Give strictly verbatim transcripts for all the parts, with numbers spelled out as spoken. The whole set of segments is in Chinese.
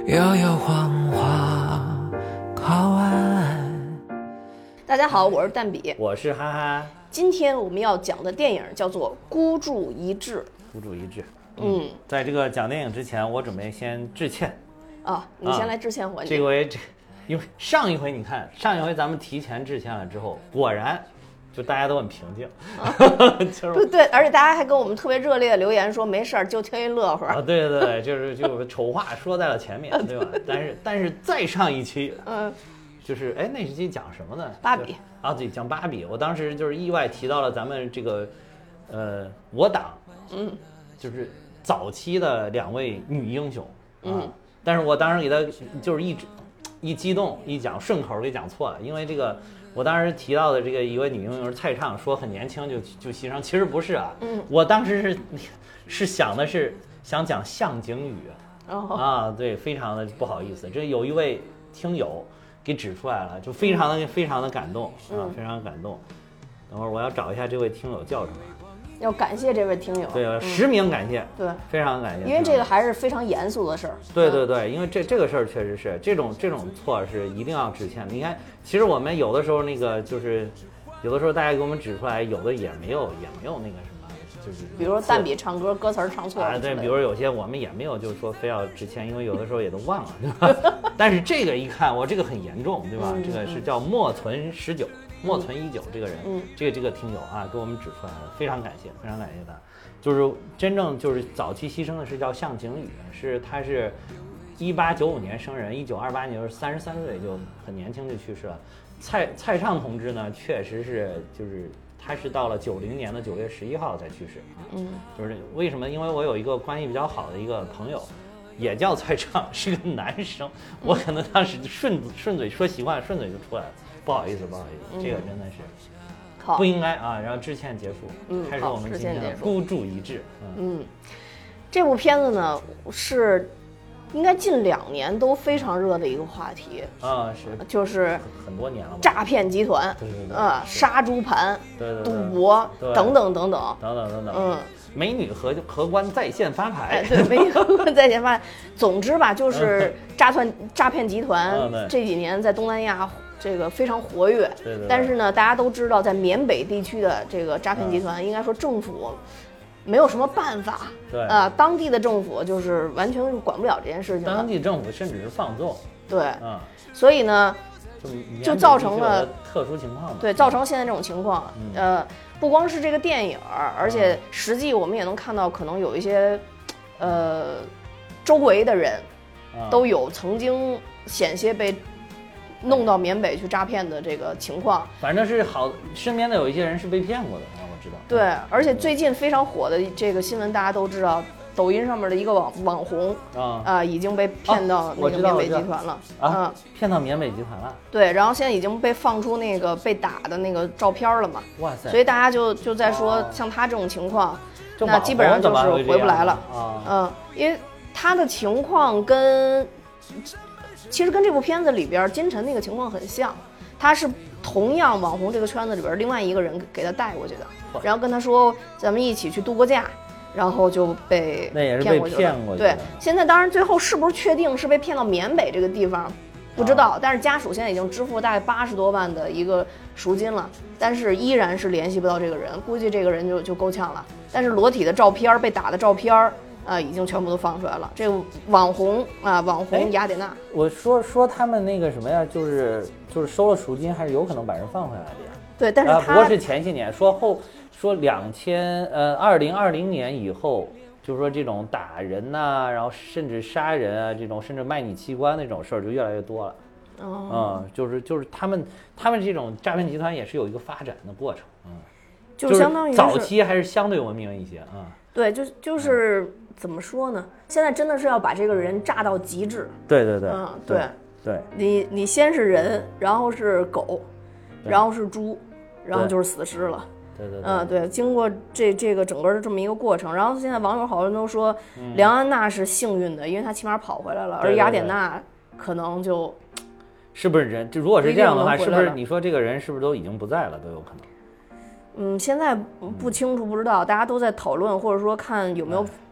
摇摇晃晃靠岸。 大家好，我是蛋比， 我是哈哈。 今天我们要讲的电影叫做《孤注一掷》。 孤注一掷。 嗯， 嗯在这个讲电影之前，我准备先致歉。 啊，你先来致歉环节。 这回这，因为上一回你看，上一回咱们提前致歉了之后，果然就大家都很平静。啊、就是对对，而且大家还跟我们特别热烈的留言说没事儿，就听一乐呵。 啊，对对对，就是就丑话说在了前面，对吧？但是但是再上一期，嗯。就是哎，那期讲什么呢？ 芭比啊，对，讲芭比。我当时就是意外提到了咱们这个，呃，我党，嗯，就是早期的两位女英雄，啊、嗯，但是我当时给他就是一一激动一讲顺口给讲错了，因为这个我当时提到的这个一位女英雄是蔡畅，说很年轻就就牺牲，其实不是啊，嗯，我当时是是想的是想讲向井宇，哦、啊，对，非常的不好意思，这有一位听友。给指出来了，就非常的非常的感动啊，非常感动。等会儿我要找一下这位听友叫什么， 要感谢这位听友， 对，嗯、实名感谢， 对， 非常感谢， 因为这个还是非常严肃的事儿。 对对对，因为这这个事儿确实是这种这种错是一定要致歉的。你看，其实我们有的时候那个就是有的时候大家给我们指出来，有的也没有也没有那个什么。就是比如说蛋比唱歌歌词唱错了、 啊，对，比如有些我们也没有就是说非要致歉，因为有的时候也都忘了，对吧？但是这个一看，我这个很严重，对吧？嗯、这个是叫莫存十九，莫存一九这个人，嗯，这个这个听友啊，给我们指出来了，非常感谢，非常感谢他。就是真正就是早期牺牲的是叫向井宇，是他是一八九五年生人，一九二八年就是三十三岁就很年轻就去世了。蔡蔡畅同志呢，确实是就是。他是到了九零年的九月十一号才去世啊，嗯，就是为什么？因为我有一个关系比较好的一个朋友，也叫蔡畅，是个男生，我可能当时顺顺嘴说习惯，顺嘴就出来了，不好意思，不好意思，这个真的是不应该啊。然后致歉结束，嗯，开始我们今天的孤注一掷， 嗯，这部片子呢是。应该近两年都非常热的一个话题啊，是就是很多年了， 诈骗集团， 对对对， 啊，杀猪盘， 对对， 赌博等等等等等等等等，嗯，美女荷荷官在线发牌， 哎、对，美女荷官在线发牌。总之吧，就是诈骗诈骗集团这几年在东南亚这个非常活跃， 对对对。 但是呢，大家都知道，在缅北地区的这个诈骗集团，应该说政府。没有什么办法， 对啊、呃，当地的政府就是完全是管不了这件事情的。 当地政府甚至是放纵， 对， 嗯， 所以呢，就就造成了特殊情况， 对，造成现在这种情况。嗯、呃，不光是这个电影，而且实际我们也能看到，可能有一些，呃，周围的人都有曾经险些被弄到缅北去诈骗的这个情况。 反正是好，身边的有一些人是被骗过的。 对，而且最近非常火的这个新闻，大家都知道，抖音上面的一个网网红啊、呃，已经被骗到那个缅北集团了啊，骗到缅北集团了。 对，然后现在已经被放出那个被打的那个照片了嘛。 哇塞！ 所以大家就就在说，像他这种情况，那基本上就是回不来了啊。嗯，因为他的情况跟其实跟这部片子里边金晨那个情况很像，他是。同样网红这个圈子里边另外一个人给他带过去的，然后跟他说咱们一起去度过假，然后就被骗过去了。 骗过去对，现在当然最后是不是确定是被骗到缅北这个地方不知道、啊、但是家属现在已经支付大概八十多万的一个赎金了，但是依然是联系不到这个人，估计这个人就就够呛了。但是裸体的照片被打的照片呃，已经全部都放出来了。这个网红啊、呃，网红雅典娜， 我说说他们那个什么呀，就是就是收了赎金，还是有可能把人放回来的呀。 对，但是他、 啊、不过是前些年说后说两千呃二零二零年以后，就是说这种打人呐、啊，然后甚至杀人啊，这种甚至卖你器官那种事儿就越来越多了。哦，嗯，就是就是他们他们这种诈骗集团也是有一个发展的过程，嗯， 就相当于是早期还是相对文明一些啊、嗯。 对，就就是。嗯怎么说呢？现在真的是要把这个人炸到极致。 对对对， 嗯，对对， 你你先是人，然后是狗，然后是猪，然后就是死尸了。 对对对， 嗯，对，经过这这个整个的这么一个过程，然后现在网友好多人都说，嗯、梁安娜是幸运的，因为她起码跑回来了， 对对对， 而雅典娜可能就， 是不是人？就如果是这样的话，是不是你说这个人是不是都已经不在了，都有可能？ 嗯，现在不清楚，不知道，大家都在讨论，或者说看有没有。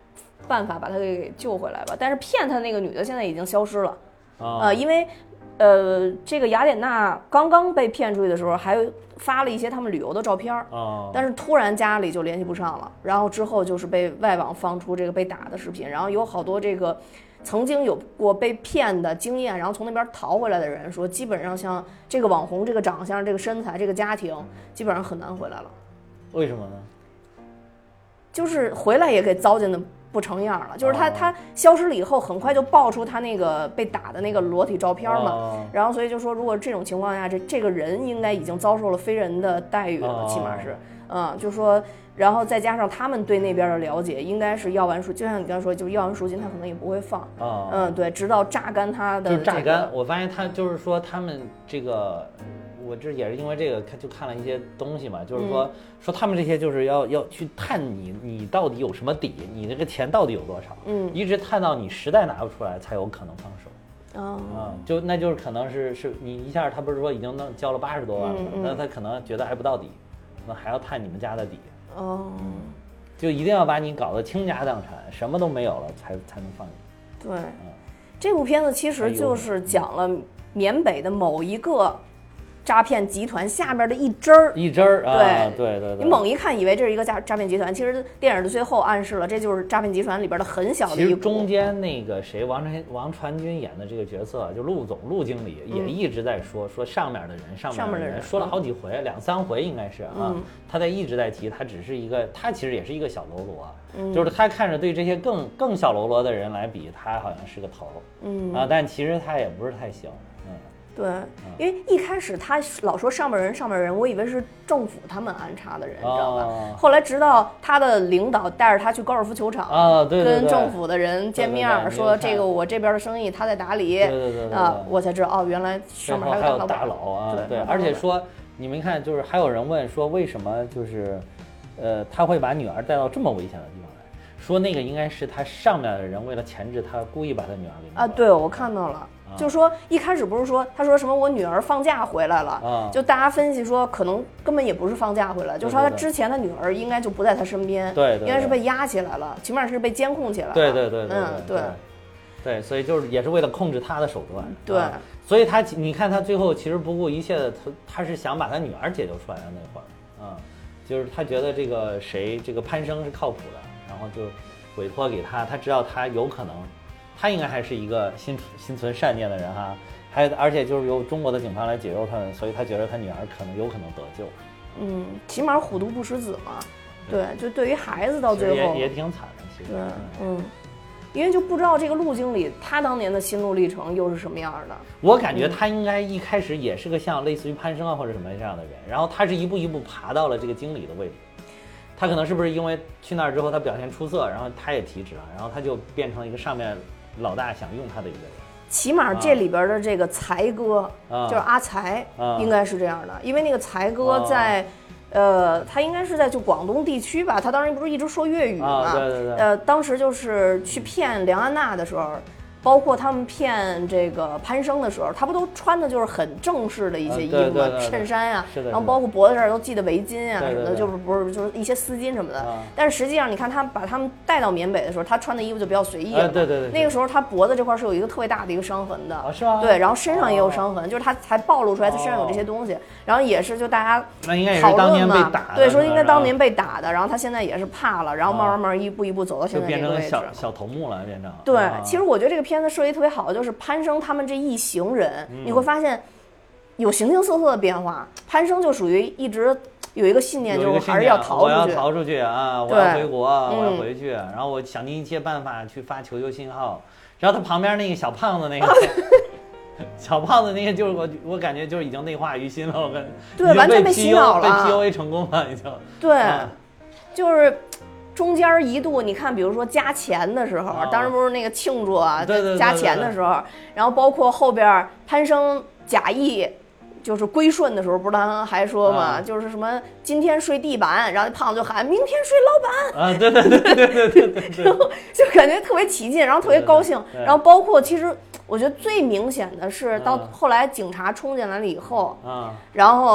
办法把他给救回来吧。但是骗他那个女的现在已经消失了， 哦、 呃，因为呃，这个雅典娜刚刚被骗出去的时候，还发了一些他们旅游的照片， 哦， 但是突然家里就联系不上了，然后之后就是被外网放出这个被打的视频，然后有好多这个曾经有过被骗的经验，然后从那边逃回来的人说，基本上像这个网红这个长相、这个身材、这个家庭，基本上很难回来了。 为什么呢？ 就是回来也给糟践的不成样了，就是他、哦、他消失了以后，很快就爆出他那个被打的那个裸体照片嘛，哦、然后所以就说，如果这种情况下，这这个人应该已经遭受了非人的待遇了，哦、起码是，嗯，就说，然后再加上他们对那边的了解，应该是要完赎，就像你刚才说，就是要完赎金，他可能也不会放， 哦、 嗯，对，直到榨干他的、这个， 就是榨干。我发现他就是说他们这个。我这也是因为这个看就看了一些东西嘛，就是说、嗯、说他们这些就是要要去探你你到底有什么底，你这个钱到底有多少，嗯，一直探到你实在拿不出来才有可能放手， 哦， 啊、嗯，就那就是可能是是你一下他不是说已经能交了八十多万了， 嗯嗯、 那他可能觉得还不到底，那还要探你们家的底， 哦， 就一定要把你搞得倾家荡产，什么都没有了才才能放你。 对，嗯，这部片子其实就是讲了缅北的某一个诈骗集团下边的一支儿， 一支儿，啊， 对对对对， 你猛一看以为这是一个诈诈骗集团，其实电影的最后暗示了，这就是诈骗集团里边的很小的一股。 其实中间那个谁，王传王传君演的这个角色，就陆总陆经理也一直在说、嗯、说上面的人，上面的人， 的人说了好几回，嗯、两三回应该是啊， 嗯、 他在一直在提，他只是一个，他其实也是一个小喽啰， 嗯、 就是他看着对这些更更小喽啰的人来比，他好像是个头， 嗯啊，但其实他也不是太行。 对，因为一开始他老说上面人上面人，我以为是政府他们安插的人，你知道吧？ 哦、 后来直到他的领导带着他去高尔夫球场， 啊，对对对， 跟政府的人见面， 对对对说这个我这边的生意他在打理， 对对对对对啊，我才知道哦，原来上面还有大大佬啊， 对， 对，而且说你们看，就是还有人问说为什么就是，呃，他会把女儿带到这么危险的地方来，说那个应该是他上面的人为了钳制他，故意把他女儿给啊，对，我看到了。就说一开始不是说他说什么我女儿放假回来了， 啊、 就大家分析说可能根本也不是放假回来，就说他之前的女儿应该就不在他身边， 对， 应该是被压起来了，起码是被监控起来了， 对对对对， 嗯对， 对，所以就是也是为了控制他的手段， 对， 啊、所以他你看他最后其实不顾一切的，他他是想把他女儿解救出来的那会儿，啊、嗯，就是他觉得这个谁这个潘生是靠谱的，然后就委托给他，他知道他有可能。他应该还是一个心心存善念的人哈，还而且就是由中国的警方来解救他们，所以他觉得他女儿可能有可能得救。 嗯，起码虎毒不食子嘛。对，就对于孩子到最后也也挺惨的，其实。 对，嗯，因为就不知道这个陆经理他当年的心路历程又是什么样的。 我感觉他应该一开始也是个像类似于潘生啊或者什么这样的人，然后他是一步一步爬到了这个经理的位置。他可能是不是因为去那儿之后他表现出色，然后他也提职了，然后他就变成了一个上面老大想用他的一个人。 起码这里边的这个才哥、 啊、 就是阿才、 啊、 应该是这样的，因为那个才哥在、啊、呃他应该是在就广东地区吧，他当时不是一直说粤语嘛、 啊、对对对， 呃当时就是去骗梁安娜的时候，包括他们骗这个潘生的时候，他不都穿的就是很正式的一些衣服吗？ 啊、对对对对衬衫啊， 然后包括脖子这儿都系的围巾啊对对对什么的，就是不是就是一些丝巾什么的。 啊、 但是实际上，你看他把他们带到缅北的时候，他穿的衣服就比较随意了、 啊。对对对。 那个时候他脖子这块是有一个特别大的一个伤痕的。 啊，是吗？ 对，然后身上也有伤痕，哦、就是他才暴露出来他身上有这些东西。哦、然后也是就大家那应该也是当年被打的， 对，说应该当年被打的，然后他现在也是怕了，然后慢慢慢一步一步走到现在这个位置， 就变成小小头目了，变成。 对， 啊、 其实我觉得这个片子设计特别好，就是潘生他们这一行人， 嗯、 你会发现有形形色色的变化。潘生就属于一直有一个信念，就是还是要逃出去， 我要逃出去啊，我要回国， 嗯、 我要回去，然后我想尽一切办法去发求救信号。然后他旁边那个小胖子那个。小胖子那个就是我，我感觉就是已经内化于心了，我感觉对，完全被洗脑了， 被 P U A 成功了，已经。 对， 啊、 就是中间一度，你看，比如说加钱的时候， 啊、 当时不是那个庆祝啊， 对对对对对加钱的时候，然后包括后边潘生假意。就是归顺的时候，不是他还说嘛， 啊、 就是什么今天睡地板，然后胖子就喊明天睡老板啊，对对对对对对对对， 然后就感觉特别起劲，然后特别高兴， 对对对对， 然后包括其实我觉得最明显的是到后来警察冲进来了以后， 啊， 然后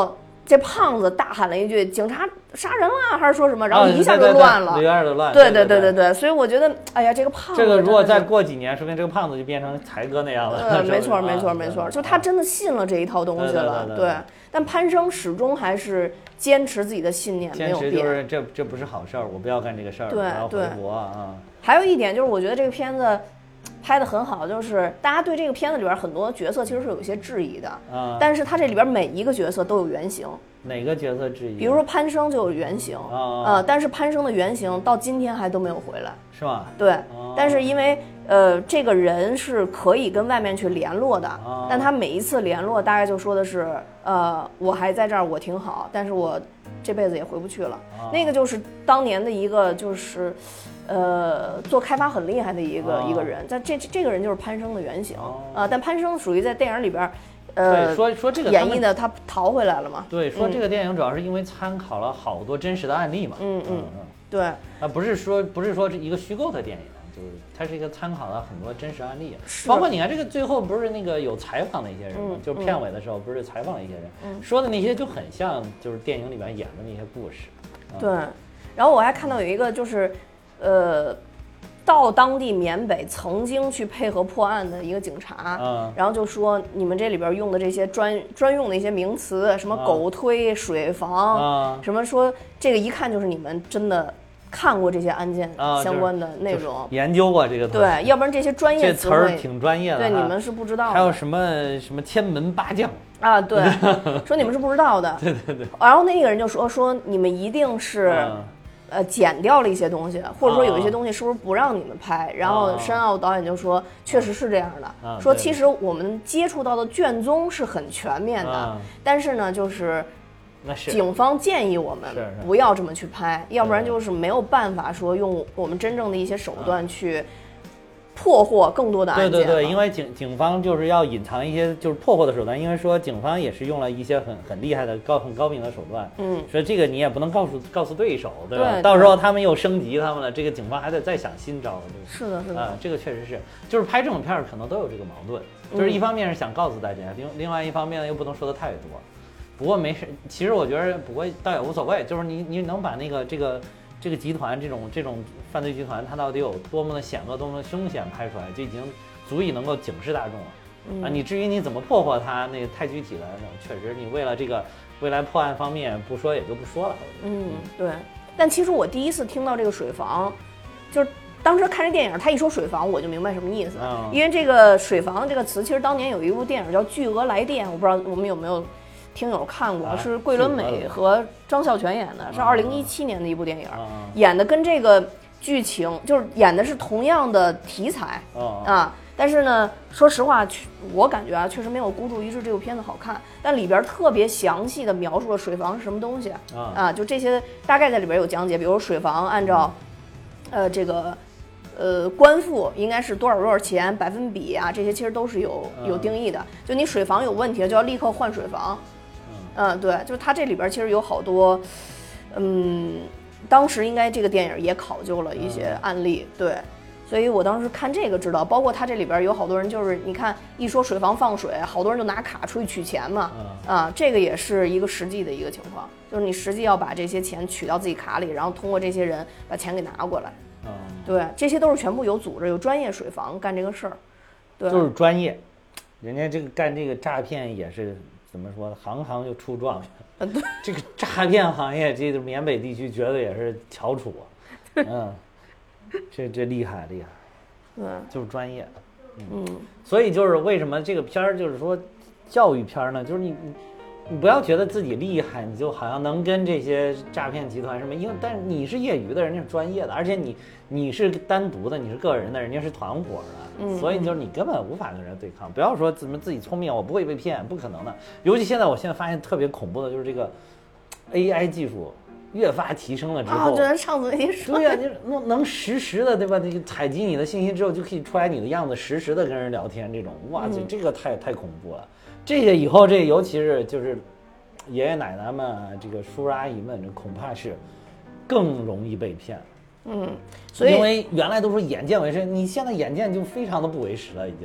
这胖子大喊了一句：“警察杀人了！”还是说什么？然后一下就乱了， 一下就乱。 对对对对对，所以我觉得，哎呀，这个胖子， 这个如果再过几年，说明这个胖子就变成才哥那样了。 呃，没错没错没错，就他真的信了这一套东西了。对，但潘生始终还是坚持自己的信念，没有变。 坚持就是这这不是好事儿，我不要干这个事儿，我要回国啊。 还有一点就是，我觉得这个片子拍得很好，就是大家对这个片子里边很多角色其实是有一些质疑的，啊，但是他这里边每一个角色都有原型。 哪个角色质疑？ 比如说潘生就有原型，啊，呃，但是潘生的原型到今天还都没有回来， 是吗？ 对，哦，但是因为呃这个人是可以跟外面去联络的，哦，但他每一次联络大概就说的是，呃，我还在这儿，我挺好，但是我这辈子也回不去了。哦，那个就是当年的一个就是。呃，做开发很厉害的一个、哦、一个人，在这这个人就是潘生的原型啊，哦呃，但潘生属于在电影里边，呃， 说说这个演绎的他逃回来了嘛？ 对，说这个电影主要是因为参考了好多真实的案例嘛。 嗯嗯嗯，对， 啊，不是说不是说是一个虚构的电影，就是它是一个参考了很多真实案例，包括你看这个最后不是那个有采访的一些人嘛，嗯，就片尾的时候不是采访了一些人，嗯，说的那些就很像就是电影里面演的那些故事。 啊，对，然后我还看到有一个就是。呃，到当地缅北曾经去配合破案的一个警察，嗯，然后就说你们这里边用的这些专专用的一些名词，什么狗推、水房，啊，什么说这个一看就是你们真的看过这些案件相关的内容， 啊就是、研究过这个东西， 对，要不然这些专业词汇挺专业的， 对，你们是不知道的。 还有什么什么天门八将啊，对，说你们是不知道的， 对对对。 然后那个人就说说你们一定是。嗯呃，剪掉了一些东西，或者说有一些东西是不是不让你们拍？哦，然后申奥导演就说，确实是这样的，哦，说其实我们接触到的卷宗是很全面的，哦，但是呢，就是警方建议我们不要这么去拍，要不然就是没有办法说用我们真正的一些手段去。破获更多的案件。 对对对，因为警警方就是要隐藏一些就是破获的手段，因为说警方也是用了一些很很厉害的高很高明的手段。嗯，所以这个你也不能告诉告诉对手，对吧？对，到时候他们又升级他们了，这个警方还得再想新招。 是的，是的。 啊，这个确实是，就是拍这种片儿可能都有这个矛盾，就是一方面是想告诉大家，另另外一方面又不能说的太多。不过没事，其实我觉得不过倒也无所谓，就是你你能把那个这个。这个集团这种这种犯罪集团，它到底有多么的险恶、多么的凶险，拍出来就已经足以能够警示大众了。嗯、啊！你至于你怎么破获它，那个太具体了。确实，你为了这个未来破案方面不说也就不说了。 嗯，对。但其实我第一次听到这个水房，就是当时看这电影，他一说水房，我就明白什么意思。嗯、因为这个水房这个词，其实当年有一部电影叫《巨额来电》，我不知道我们有没有。听友看过，是桂纶镁和张孝全演的，是二零一七年的一部电影，演的跟这个剧情就是演的是同样的题材啊，但是呢，说实话，我感觉啊，确实没有《孤注一掷》这部片子好看，但里边特别详细的描述了水房是什么东西啊，就这些大概在里边有讲解，比如水房按照，呃，这个。呃，官复应该是多少多少钱，百分比啊，这些其实都是有有定义的。就你水房有问题了，就要立刻换水房。嗯，对，就是它这里边其实有好多，嗯，当时应该这个电影也考究了一些案例，对。所以我当时看这个知道，包括它这里边有好多人，就是你看一说水房放水，好多人就拿卡出去取钱嘛。啊，这个也是一个实际的一个情况，就是你实际要把这些钱取到自己卡里，然后通过这些人把钱给拿过来。嗯，对，这些都是全部有组织、有专业水房干这个事儿，对， 就是专业。人家这个干这个诈骗也是怎么说呢？行行就出状元。嗯，对，这个诈骗行业，这个缅北地区绝对也是翘楚啊。嗯，这这厉害厉害。对，就是专业。嗯，所以就是为什么这个片儿就是说教育片呢？就是你。你不要觉得自己厉害，你就好像能跟这些诈骗集团什么，因为但是你是业余的，人家是专业的，而且你你是单独的，你是个人的，人家是团伙的，嗯，所以就是你根本无法跟人对抗。不要说怎么自己聪明，我不会被骗，不可能的。尤其现在，我现在发现特别恐怖的就是这个 A I 技术越发提升了之后， 啊，这上次你说， 对呀，你能能实时的对吧？这个采集你的信息之后，就可以出来你的样子，实时的跟人聊天，这种哇，这这个太太恐怖了。这个以后这尤其是就是爷爷奶奶们这个叔叔阿姨们，这恐怕是更容易被骗。 嗯，所以因为原来都说眼见为实，你现在眼见就非常的不为实了，已经。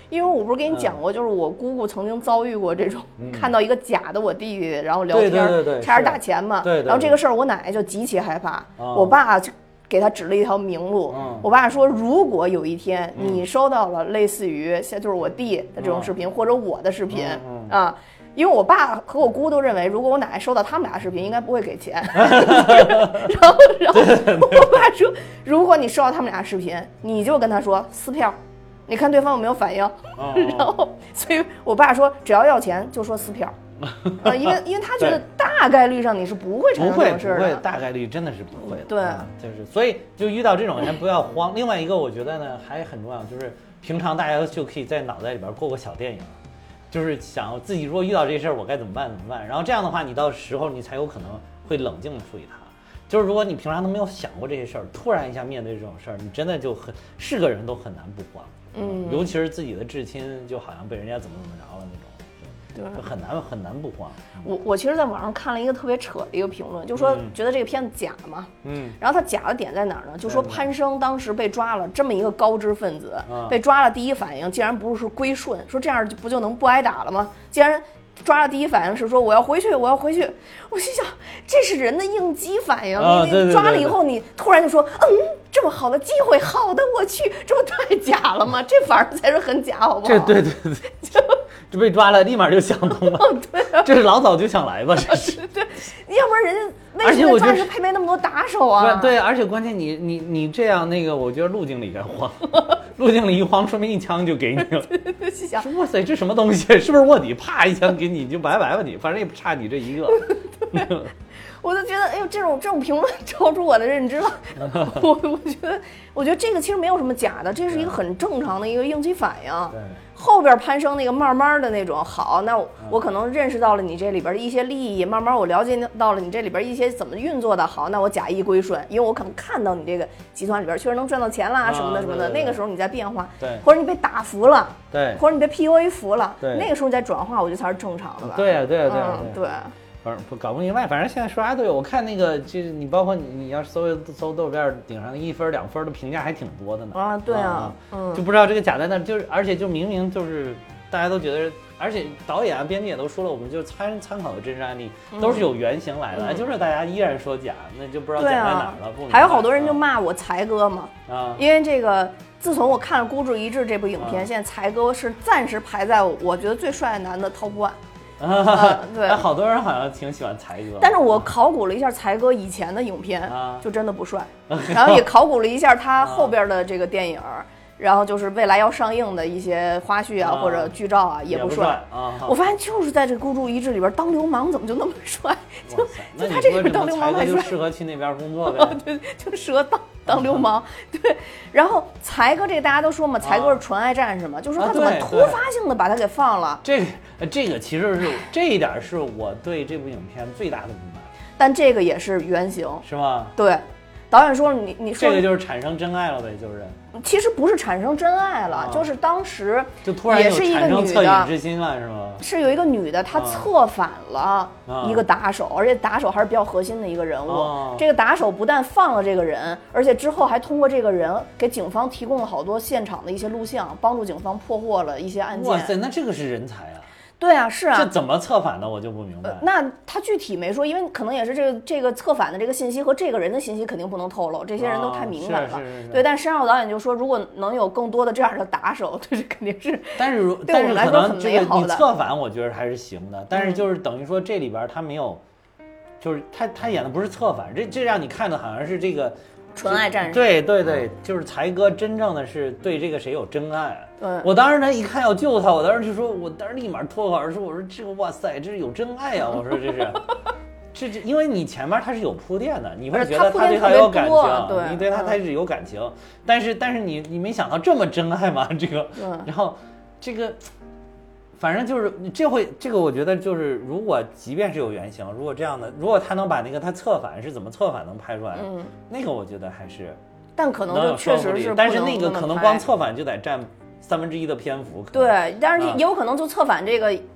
因为我不是跟你讲过，就是我姑姑曾经遭遇过这种，看到一个假的我弟弟，然后聊天， 对对对， 差点打钱嘛。 对。 然后这个事儿，我奶奶就极其害怕，我爸就给他指了一条明路。我爸说，如果有一天你收到了类似于像就是我弟的这种视频，或者我的视频啊。因为我爸和我姑都认为，如果我奶奶收到他们俩视频，应该不会给钱。然后，然后我爸说，如果你收到他们俩视频，你就跟他说撕票，你看对方有没有反应。哦、然后，所以我爸说，只要要钱就说撕票。呃，因为因为他觉得大概率上你是不会产生这种事的， 不会，大概率真的是不会的。 对、 嗯，就是所以就遇到这种人不要慌。另外一个，我觉得呢还很重要，就是平常大家就可以在脑袋里边过个小电影。就是想自己如果遇到这事儿我该怎么办怎么办，然后这样的话你到时候你才有可能会冷静的处理它。就是如果你平常都没有想过这些事儿，突然一下面对这种事儿，你真的就很是个人都很难不慌。嗯，尤其是自己的至亲，就好像被人家怎么怎么着了那种。对，很难很难不慌。 我我其实在网上看了一个特别扯的一个评论，就说觉得这个片子假嘛，嗯，然后他假的点在哪儿呢？就说潘生当时被抓了，这么一个高知分子、嗯、被抓了，第一反应竟然不是归顺，说这样不就能不挨打了吗？既然抓了第一反应是说我要回去，我要回去，我心想这是人的应激反应。 哦、 你抓了以后，你突然就说嗯，这么好的机会，好的我去，这不太假了吗？这反而才是很假，好不好？ 这对对对，就就被抓了，立马就想通了。 哦、对、啊， 这是老早就想来吧？这是对，要不然人家为什么抓时配备那么多打手啊？ 对，而且关键你你你这样那个，我觉得陆经理也慌，陆经理一慌，说明一枪就给你了。 想哇塞，这什么东西？是不是卧底？啪一枪给你就拜拜吧你，反正也不差你这一个。 我就觉得，哎呦，这种这种评论超出我的认知了。我我觉得，我觉得这个其实没有什么假的，这是一个很正常的一个应激反应。 对。 后边攀升那个慢慢的那种好，那我,、嗯、我可能认识到了你这里边的一些利益，慢慢我了解到了你这里边一些怎么运作的好，那我假意归顺，因为我可能看到你这个集团里边确实能赚到钱啦、啊、什么的什么的，那个时候你在变化， 对， 或者你被打服了， 对， 或者你被 P U A 服了， 对， 那个时候你在转化，我觉得才是正常的吧。 对呀，对呀，对呀， 对。 反正搞不明白，反正现在说啥都有。我看那个，就是你包括你，你要搜搜豆瓣顶上一分两分的评价还挺多的呢。 啊，对啊，嗯， 就不知道这个假在那，就是而且就明明就是大家都觉得，而且导演啊、编剧也都说了，我们就参参考的真实案例都是有原型来的，嗯、就是大家依然说假，那就不知道假在哪儿了。不明白还有好多人就骂我才哥嘛， 啊， 因为这个。自从我看了《孤注一掷》这部影片，嗯、现在才哥是暂时排在我觉得最帅的男的 top one。啊，对， 好多人好像挺喜欢才哥， 但是我考古了一下才哥以前的影片，啊、就真的不帅，然后也考古了一下他后边的这个电影。啊然后就是未来要上映的一些花絮啊，啊或者剧照啊，也不帅。 啊、 我发现就是在这《孤注一掷》里边当流氓怎么就那么帅？就就他这个当流氓还帅， 就适合去那边工作呗。 对，就适合当当流氓。对，然后才哥这个大家都说嘛，才哥是纯爱战士嘛，啊、就说他怎么突发性的把他给放了。 这个这个其实是这一点是我对这部影片最大的不满。 但这个也是原型， 是吗？ 对。导演说你你说这个就是产生真爱了呗，就是其实不是产生真爱了，啊、就是当时就突然也是一个女恻隐之心了，是吗？ 是有一个女的，她策反了一个打手，啊、而且打手还是比较核心的一个人物。啊、这个打手不但放了这个人，而且之后还通过这个人给警方提供了好多现场的一些录像，帮助警方破获了一些案件。 哇塞，那这个是人才啊！ 对啊，是啊， 这怎么策反的我就不明白。 呃、那他具体没说，因为可能也是这个这个策反的这个信息和这个人的信息肯定不能透露，这些人都太敏感了。 哦、是是是是对，但山上导演就说，如果能有更多的这样的打手，这是肯定是。 但是如对我们来说很美好的。 你策反，我觉得还是行的，但是就是等于说这里边他没有，嗯、就是他他演的不是策反，这这让你看的好像是这个。 纯爱战士， 对对对，就是才哥真正的是对这个谁有真爱。 对， 我当时呢一看要救他，我当时就说，我当时立马脱口而出，我说这个哇塞，这是有真爱啊！我说这是，这这，因为你前面他是有铺垫的，你会觉得他对他有感情， 对你对他他是有感情，但是但是你你没想到这么真爱嘛，这个，然后这个。反正就是这会这个，我觉得就是，如果即便是有原型，如果这样的，如果他能把那个他策反是怎么策反能拍出来，嗯，那个我觉得还是， 但可能就确实是， 但是那个可能光策反就得占三分之一的篇幅。 对，但是也有可能就策反这个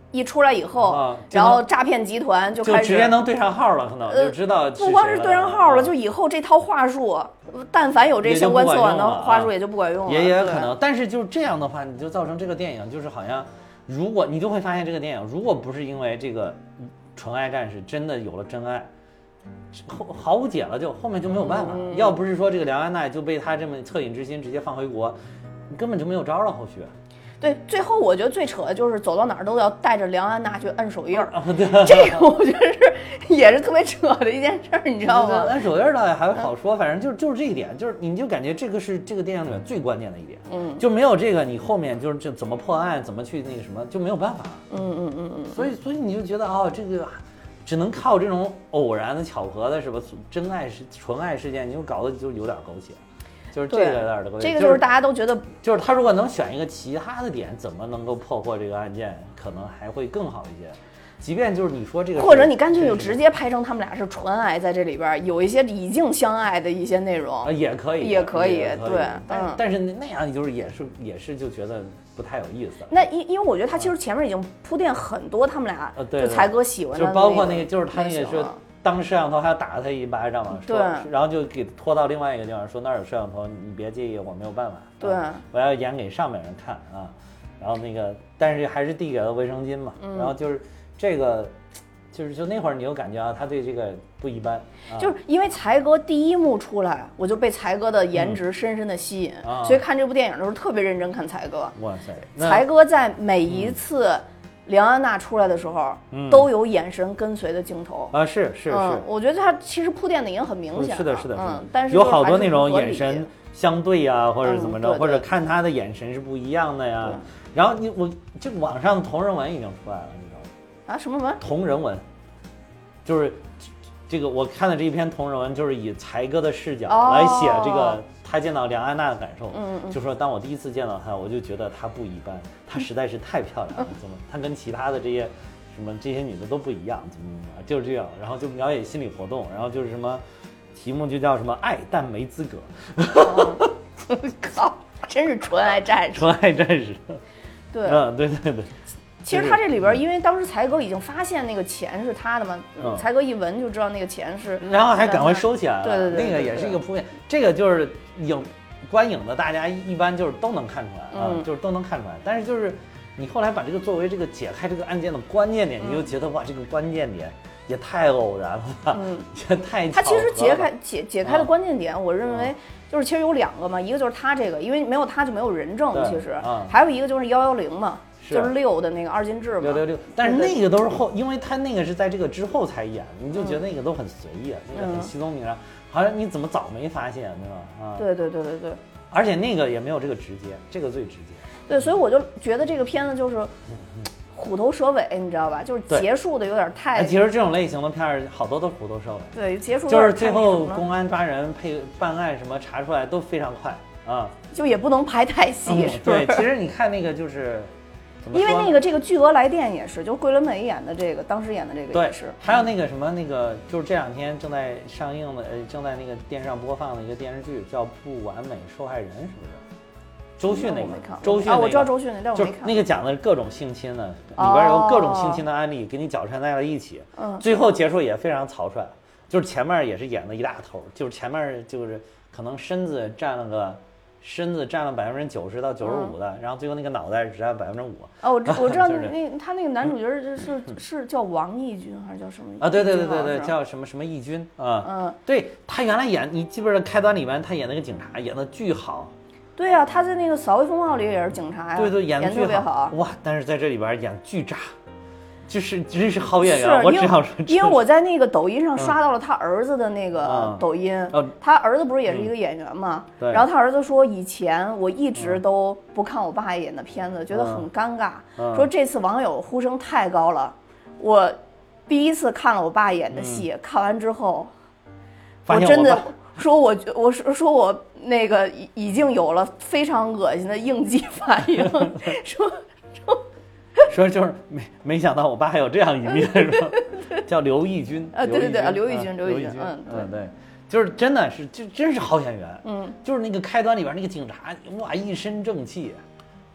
一出来以后，啊、然后诈骗集团就开始就直接能对上号了，可能就知道、呃。 不光是对上号了，就以后这套话术，但凡有这相关策反的话术，也就不管用了。 也也可能，但是就是这样的话，你就造成这个电影就是好像，如果你就会发现这个电影，如果不是因为这个纯爱战士真的有了真爱。后毫无解了，就后面就没有办法。嗯、要不是说这个梁安娜就被他这么恻隐之心直接放回国，你根本就没有招了后续。 对，最后我觉得最扯的就是走到哪儿都要带着梁安娜去摁手印儿、啊，这个我觉得是也是特别扯的一件事儿，你知道吗？ 摁手印儿倒也还好说，反正就是就是这一点，就是你就感觉这个是这个电影里面最关键的一点，嗯，就没有这个，你后面就是就怎么破案，怎么去那个什么就没有办法， 嗯嗯嗯嗯， 所以所以你就觉得哦，这个。只能靠这种偶然的巧合的什么真爱事纯爱事件，你就搞得就有点狗血，就是这个有点的狗血。 这个就是大家都觉得， 就是他如果能选一个其他的点，怎么能够破获这个案件，可能还会更好一些。即便就是你说这个， 或者你干脆就直接拍成他们俩是纯爱，在这里边有一些已经相爱的一些内容， 啊，也可以， 也可以，对， 但、嗯、但是那样你就是也是也是就觉得不太有意思。 那因因为我觉得他其实前面已经铺垫很多，他们俩就才哥喜欢的、 那個，就包括那个就是他那个是当摄像头还要打他一巴掌嘛， 对， 然后就给拖到另外一个地方说那儿有摄像头，你别介意，我没有办法， 对， 啊、我要演给上面人看啊，然后那个但是还是递给了卫生巾嘛，嗯、然后就是这个。就是就那会儿你有感觉啊，他对这个不一般，啊、 就是因为才哥第一幕出来，我就被才哥的颜值深深的吸引，嗯啊、所以看这部电影的时候特别认真看才哥。 哇塞！ 才哥在每一次梁安娜出来的时候，嗯、都有眼神跟随的镜头啊，是是是、 嗯，我觉得他其实铺垫的已经很明显了， 是的是的， 嗯，但是有好多那种眼神相对呀，或者怎么着， 嗯、对对或者看他的眼神是不一样的呀。然后你我这个网上同人文已经出来了，你知道吗？ 啊，什么文？ 同人文。就是这个我看的这一篇同人文，就是以才哥的视角来写这个、哦、他见到梁安娜的感受。 嗯嗯， 就说当我第一次见到她，我就觉得她不一般，她实在是太漂亮了，怎么她跟其他的这些什么这些女的都不一样，怎么怎么就是这样。然后就描写心理活动，然后就是什么题目就叫什么爱但没资格。 哦、靠，真是纯爱战士。 纯爱战士。 对， 嗯，对对对。 其实他这里边，因为当时才哥已经发现那个钱是他的嘛，嗯、才哥一闻就知道那个钱是， 然后还赶快收起来了。 对对 对, 对， 那个也是一个铺垫。这个就是影观影的，大家一般就是都能看出来啊、嗯，就是都能看出来。但是就是你后来把这个作为这个解开这个案件的关键点，嗯、你就觉得哇，这个关键点也太偶然了，嗯，也太巧合了。 他其实解开解解开的关键点，啊、我认为就是其实有两个嘛，一个就是他这个，因为没有他就没有人证，其实，啊、还有一个就是幺幺零嘛。就是六的那个二进制嘛， 六六六，但是那个都是后，因为他那个是在这个之后才演，你就觉得那个都很随意啊，嗯、那个很稀松平常，好像你怎么早没发现，对吧？啊， 对对对对对， 而且那个也没有这个直接，这个最直接。 对，所以我就觉得这个片子就是虎头蛇尾，你知道吧？就是结束的有点太…… 其实这种类型的片儿好多都虎头蛇尾。 对，结束就是最后公安抓人、配办案什么查出来都非常快啊， 就也不能拍太细。嗯、 是对，其实你看那个就是。 因为那个这个巨额来电也是，就是桂纶镁演的这个，当时演的这个也是。 还有那个什么那个，就是这两天正在上映的，呃，正在那个电视上播放的一个电视剧，叫《不完美受害人》，是不是？周迅那个。周迅那个。啊， 我知道周迅那，但我没看。 那个讲的各种性侵的，里边有各种性侵的案例，给你搅缠在了一起。嗯。最后结束也非常草率，就是前面也是演了一大头，就是前面就是可能身子占了个。身子占了百分之九十到九十五的，嗯、然后最后那个脑袋只占百分之五。 哦，我知我知道那那他那个男主角是是是叫王义军还是叫什么？ 啊，对对对对对，叫什么什么义军啊。嗯，对他原来演，你记不记得开端里面他演那个警察演的巨好。 对啊，他在那个《扫黑风暴》里也是警察呀。 对对，演的特别好。 哇！但是在这里边演巨渣。就是真是好演员，我只想说， 因为我在那个抖音上刷到了他儿子的那个抖音，嗯、他儿子不是也是一个演员嘛， 嗯、 然后他儿子说以前我一直都不看我爸演的片子，嗯、觉得很尴尬，嗯、说这次网友呼声太高了，我第一次看了我爸演的戏，嗯、看完之后， 我真的说我我说说我那个已经有了非常恶心的应激反应，说说。 说就是没没想到我爸还有这样一面是吧？叫刘奕君啊，对对对啊，刘奕君， 刘奕君，嗯嗯对，就是真的是就真是好演员，嗯，就是那个开端里边那个警察，哇，一身正气，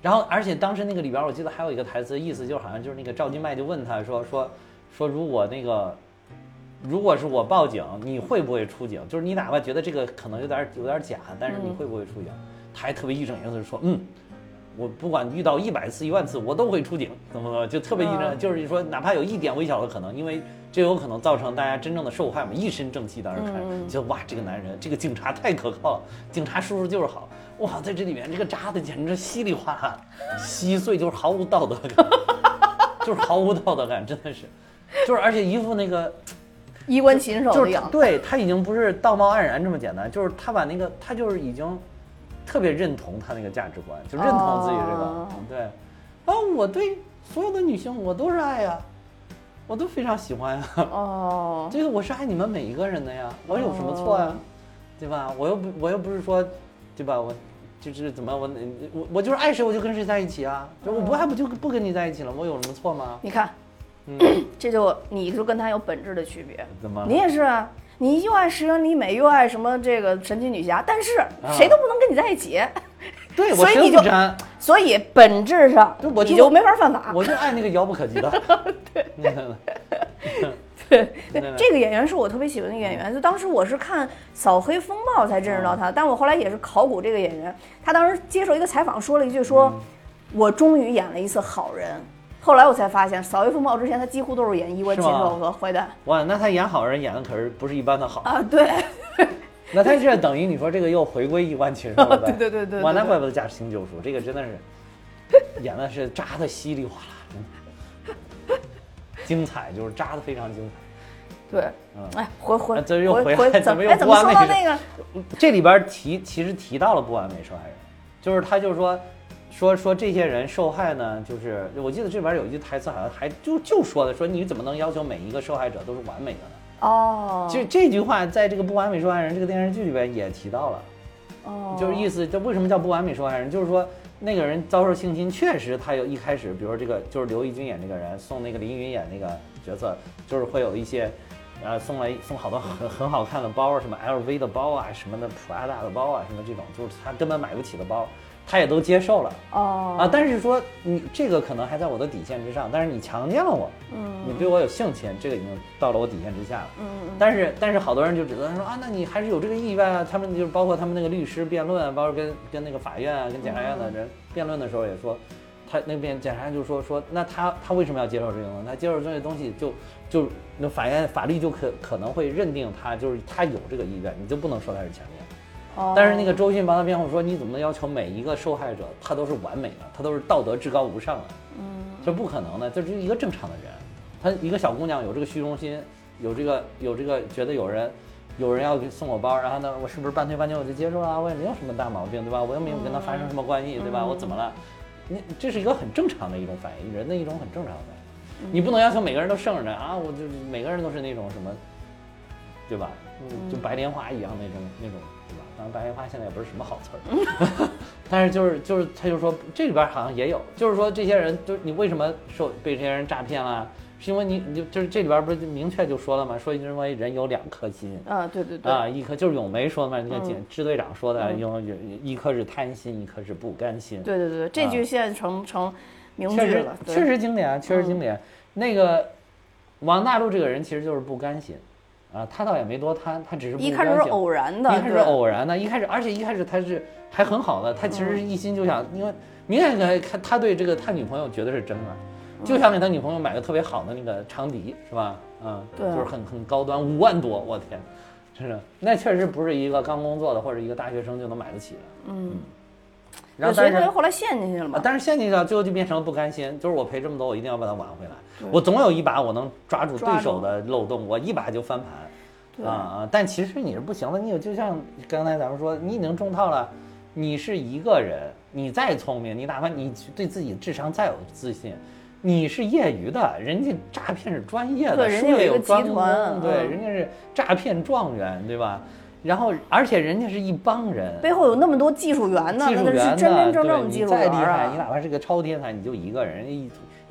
然后而且当时那个里边我记得还有一个台词，意思就好像就是那个赵今麦就问他说说说如果那个如果是我报警，你会不会出警？就是你哪怕觉得这个可能有点有点假，但是你会不会出警？嗯、他还特别义正言辞说，嗯。我不管遇到一百次一万次，我都会出警，怎么怎么就特别义正，嗯、就是说哪怕有一点微小的可能，因为这有可能造成大家真正的受害嘛，一身正气当时看，嗯、就哇这个男人，这个警察太可靠了，警察叔叔就是好，哇在这里面这个扎的简直稀里哗啦，稀碎就是毫无道德感，就是毫无道德感，真的是，就是而且一副那个衣冠禽兽的样子， 对他已经不是道貌岸然这么简单，就是他把那个他就是已经。特别认同他那个价值观，就认同自己这个，哦、对，啊，我对所有的女性我都是爱呀，我都非常喜欢呀，哦，这个我是爱你们每一个人的呀，我有什么错呀，哦、对吧？我又不我又不是说，对吧？我就是怎么我我我就是爱谁我就跟谁在一起啊，哦、我不爱不就不跟你在一起了，我有什么错吗？ 你看，嗯，这就你就跟他有本质的区别， 怎么？ 你也是啊。你又爱石原里美，又爱什么这个神奇女侠，但是谁都不能跟你在一起。啊、 对， 所以你就，所以本质上我就你就没法犯法。 我就爱那个遥不可及的。 对对对对，这个演员是我特别喜欢的演员。就当时我是看《扫黑风暴》才认识到他，但我后来也是考古这个演员。他当时接受一个采访说了一句说：“嗯、我终于演了一次好人。”后来我才发现，《扫黑风暴》之前他几乎都是演衣冠禽兽和坏蛋。 哇，那他演好人演的可是不是一般的好啊！对。 那他这等于你说这个又回归衣冠禽兽了呗？ 对对对对。 哇，那怪不得驾轻就熟，这个真的是演的是扎的稀里哗啦，真的精彩，就是扎的非常精彩。 对，嗯，哎，回回， 这又回来，怎么又不完美？ 哎，怎么说到那个？ 这里边提其实提到了不完美受害人，就是他就是说。说说这些人受害呢，就是我记得这边有一句台词，好像还就就说的说你怎么能要求每一个受害者都是完美的呢？哦，其实这句话在这个不完美受害人这个电视剧里边也提到了。哦，就是意思，就为什么叫不完美受害人？就是说那个人遭受性侵，确实他有一开始，比如说这个就是刘奕君演这个人送那个林云演那个角色，就是会有一些，呃，送来送好多很很好看的包，什么 L V 的包啊，什么的普拉达的包啊，什么这种，就是他根本买不起的包。他也都接受了哦啊，但是说你这个可能还在我的底线之上，但是你强奸了我，嗯，你对我有性侵，这个已经到了我底线之下了，嗯，但是但是好多人就指责说啊，那你还是有这个意愿啊，他们就是包括他们那个律师辩论啊，包括跟跟那个法院啊，跟检察院的人辩论的时候也说，他那边检察院就说说那他他为什么要接受这个东西？他接受这些东西就就那法院法律就可可能会认定他就是他有这个意愿，你就不能说他是强奸。但是那个周迅帮他辩护说，你怎么能要求每一个受害者他都是完美的，他都是道德至高无上的？嗯，这不可能的，这是一个正常的人，他一个小姑娘有这个虚荣心，有这个有这个觉得有人有人要送我包，然后呢，我是不是半推半就我就接受了？我也没有什么大毛病，对吧？我又没有跟他发生什么关系，对吧？我怎么了？你这是一个很正常的一种反应，人的一种很正常的反应。你不能要求每个人都圣人啊，我就每个人都是那种什么，对吧？嗯，就白莲花一样那种那种。当然，白莲花现在也不是什么好词儿，但是就是就是，他就说这里边好像也有，就是说这些人，就是你为什么受被这些人诈骗了？是因为你你就就是这里边不是明确就说了吗？说因为人有两颗心啊，对对对啊，一颗就是咏梅说的嘛，那个检支队长说的，有有一颗是贪心，一颗是不甘心。 对对对，这句现在成成名句了， 确实经典，确实经典。那个王大陆这个人其实就是不甘心。啊，他倒也没多贪，他只是不一开始是偶然的， 一开始偶然的，一开始，而且一开始他是还很好的，他其实是一心就想，因为明显看他对这个他女朋友觉得是真的，就想给他女朋友买个特别好的那个长笛，是吧？嗯，对，就是很很高端，五万多，我天，真是，那确实不是一个刚工作的或者一个大学生就能买得起的，嗯。 然后，所以他后来陷进去了嘛？ 但是陷进去了，最后就变成了不甘心，就是我赔这么多，我一定要把它挽回来。我总有一把我能抓住对手的漏洞，我一把就翻盘。啊啊！但其实你是不行的，你有就像刚才咱们说，你已经中套了，你是一个人，你再聪明，你哪怕你对自己智商再有自信，你是业余的，人家诈骗是专业的，术业有专攻，对，人家是诈骗状元，对吧？然后，而且人家是一帮人， 背后有那么多技术员呢， 技术员那是真真正正技术员啊！ 再厉害，你哪怕是个超天才，你就一个人，一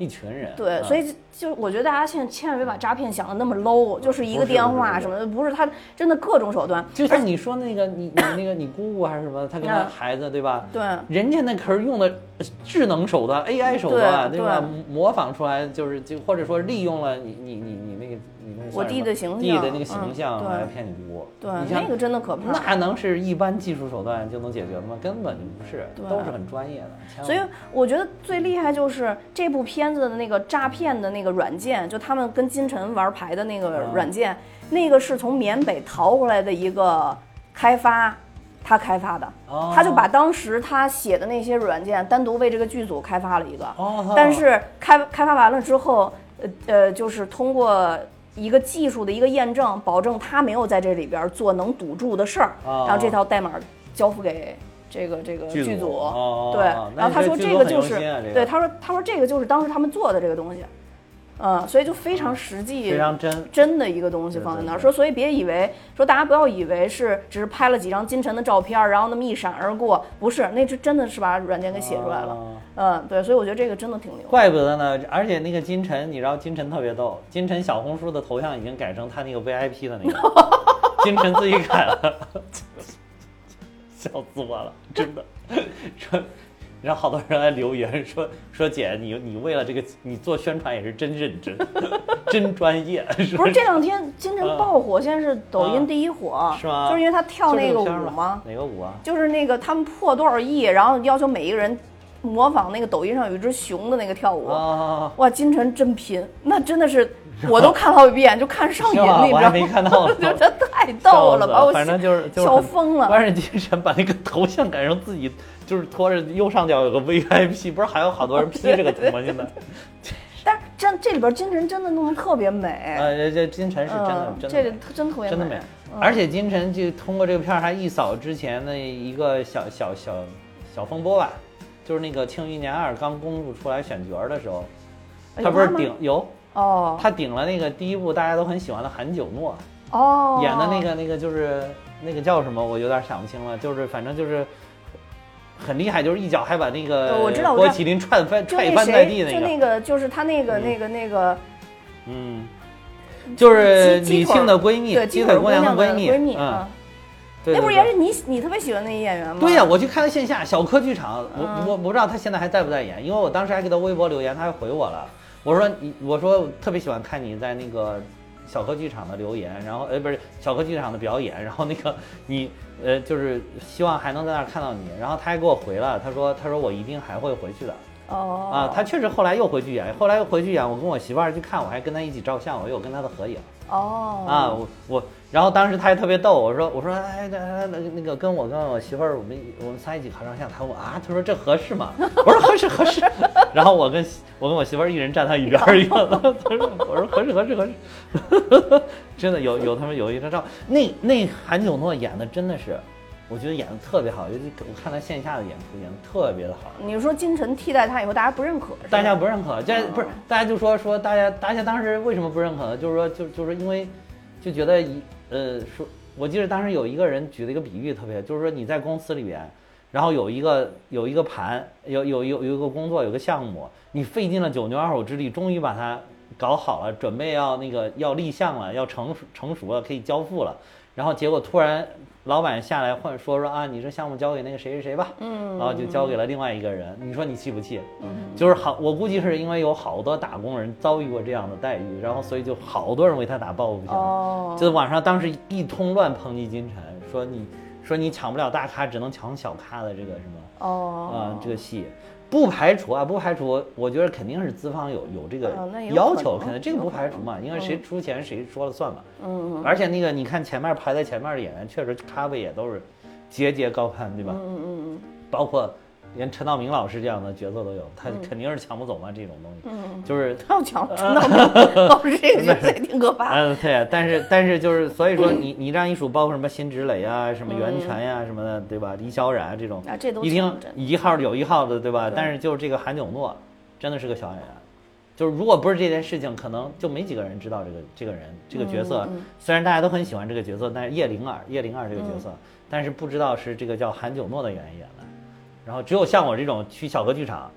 一群人。 对， 嗯、 所以就我觉得大家现在千万别把诈骗想的那么 low，就是一个电话什么的，不是他真的各种手段。 就像你说那个你你那个你姑姑还是什么，他跟他孩子、嗯、对吧？ 对， 人家那可是用的智能手段 A I 手段 对, 对吧？模仿出来就是就或者说利用了你你你你那个你那个我弟的形象， 弟的那个形象来骗你姑。 对，那个真的可怕。 那能是一般技术手段就能解决的吗？根本就不是，都是很专业的。 所以我觉得最厉害就是这部片子的那个诈骗的那个软件，就他们跟金晨玩牌的那个软件，嗯、那个是从缅北逃回来的一个开发，他开发的，哦、他就把当时他写的那些软件单独为这个剧组开发了一个， 哦、 但是开开发完了之后，呃呃，就是通过一个技术的一个验证，保证他没有在这里边做能堵住的事儿， 哦、 然后这套代码交付给这个这个剧组， 剧组哦、 对，然后他说这个就是， 啊、 对，他说他说这个就是当时他们做的这个东西。嗯，所以就非常实际， 非常真真的一个东西放在那儿。说，所以别以为说大家不要以为是只是拍了几张金晨的照片，然后那么一闪而过，不是，那是真的是把软件给写出来了。哦、嗯，对，所以我觉得这个真的挺牛。 怪不得呢，而且那个金晨，你知道金晨特别逗，金晨小红书的头像已经改成他那个 V I P 的那个，金晨自己改了，笑死我了，真的。说。然后好多人来留言说说姐，你你为了这个你做宣传也是真认真，真专业。 不是这两天金晨爆火，现在是抖音第一火， 啊、是吗？ 就是因为他跳那个舞吗？ 哪个舞啊？ 就是那个他们破多少亿，然后要求每一个人模仿那个抖音上有一只熊的那个跳舞。 啊、 哇，金晨真拼，那真的是。我都看了好几遍，就看上瘾，你知道吗？ 我还没看到呢， 就这太逗了，把我反正就是笑疯了。 关键金晨把那个头像改成自己，就是拖着右上角有个 V I P， 不是还有好多人 P 这个图吗？现在。 但是真这里边金晨真的弄得特别美。 呃，这金晨是真的， 嗯、 真的这个真特别美， 真的美。嗯、而且金晨就通过这个片儿，还一扫之前的一个小小小小风波吧，就是那个《庆余年二》刚公布出来选角的时候，他不是顶有。 哦， 他顶了那个第一部大家都很喜欢的韩九诺， 哦， 演的那个那个就是那个叫什么，我有点想不清了，就是反正就是很厉害，就是一脚还把那个我知道郭麒麟踹翻踹翻在地那个，就那个就是他那个、嗯、那个那个， 嗯，就是李沁的闺蜜，鸡腿姑娘的闺蜜， 闺蜜嗯。 那不是也是你你特别喜欢那演员吗？ 对呀、啊，我去看他线下小科剧场，我、嗯、我我不知道他现在还在不在演，因为我当时还给他微博留言，他还回我了。我说你，我说我特别喜欢看你在那个小科剧场的留言，然后呃不是小科剧场的表演，然后那个你呃就是希望还能在那儿看到你，然后他还给我回了，他说他说我一定还会回去的。 哦啊，他确实后来又回去演，后来又回去演，我跟我媳妇儿去看，我还跟他一起照相，我有跟他的合影。 哦啊，我我，然后当时他还特别逗，我说我说哎那那那个跟我跟我媳妇儿我们我们仨一起合张相，他问我啊，他说这合适吗？我说合适合适，然后我跟我跟我媳妇儿一人站他一边儿一样的，他说我说合适合适合适，真的有有他们有一张照，那那韩九诺演的真的是。我觉得演的特别好，尤其我看他线下的演出演的特别的好。 你说金晨替代他以后，大家不认可？ 大家不认可，这、嗯、不是大家就说说大家大家当时为什么不认可呢？就是说就就是因为就觉得一呃说，我记得当时有一个人举了一个比喻特别，就是说你在公司里边，然后有一个有一个盘，有有有有一个工作，有个项目，你费尽了九牛二虎之力，终于把它搞好了，准备要那个要立项了，要成成熟了，可以交付了，然后结果突然。老板下来换说说啊，你这项目交给那个谁谁谁吧， 嗯， 然后就交给了另外一个人。你说你气不气？嗯，就是好，我估计是因为有好多打工人遭遇过这样的待遇，然后所以就好多人为他打抱不平。 哦， 就是网上当时一通乱抨击金晨，说你说你抢不了大咖，只能抢小咖的这个什么哦啊、呃、这个戏。不排除啊，不排除，我觉得肯定是资方有有这个要求，肯定这个不排除嘛，因为谁出钱谁说了算嘛。 嗯， 而且那个你看前面排在前面的演员，确实咖位也都是节节高攀，对吧？ 嗯嗯嗯， 包括连陈道明老师这样的角色都有，他肯定是抢不走嘛，这种东西。 嗯， 就是他要抢陈道明老师这个角色也挺可怕。 嗯，对，但是但是就是所以说你你这样一数，包括什么辛芷蕾啊，什么袁泉呀、啊、什么的，对吧？李小冉啊这种， 啊这都一听一号有一号的，对吧？但是就是这个韩九诺，真的是个小演员。就是如果不是这件事情，可能就没几个人知道这个这个人这个角色。 嗯嗯、 虽然大家都很喜欢这个角色，但是叶灵儿叶灵儿这个角色， 嗯、 但是不知道是这个叫韩九诺的演员演的。然后只有像我这种去小歌剧场，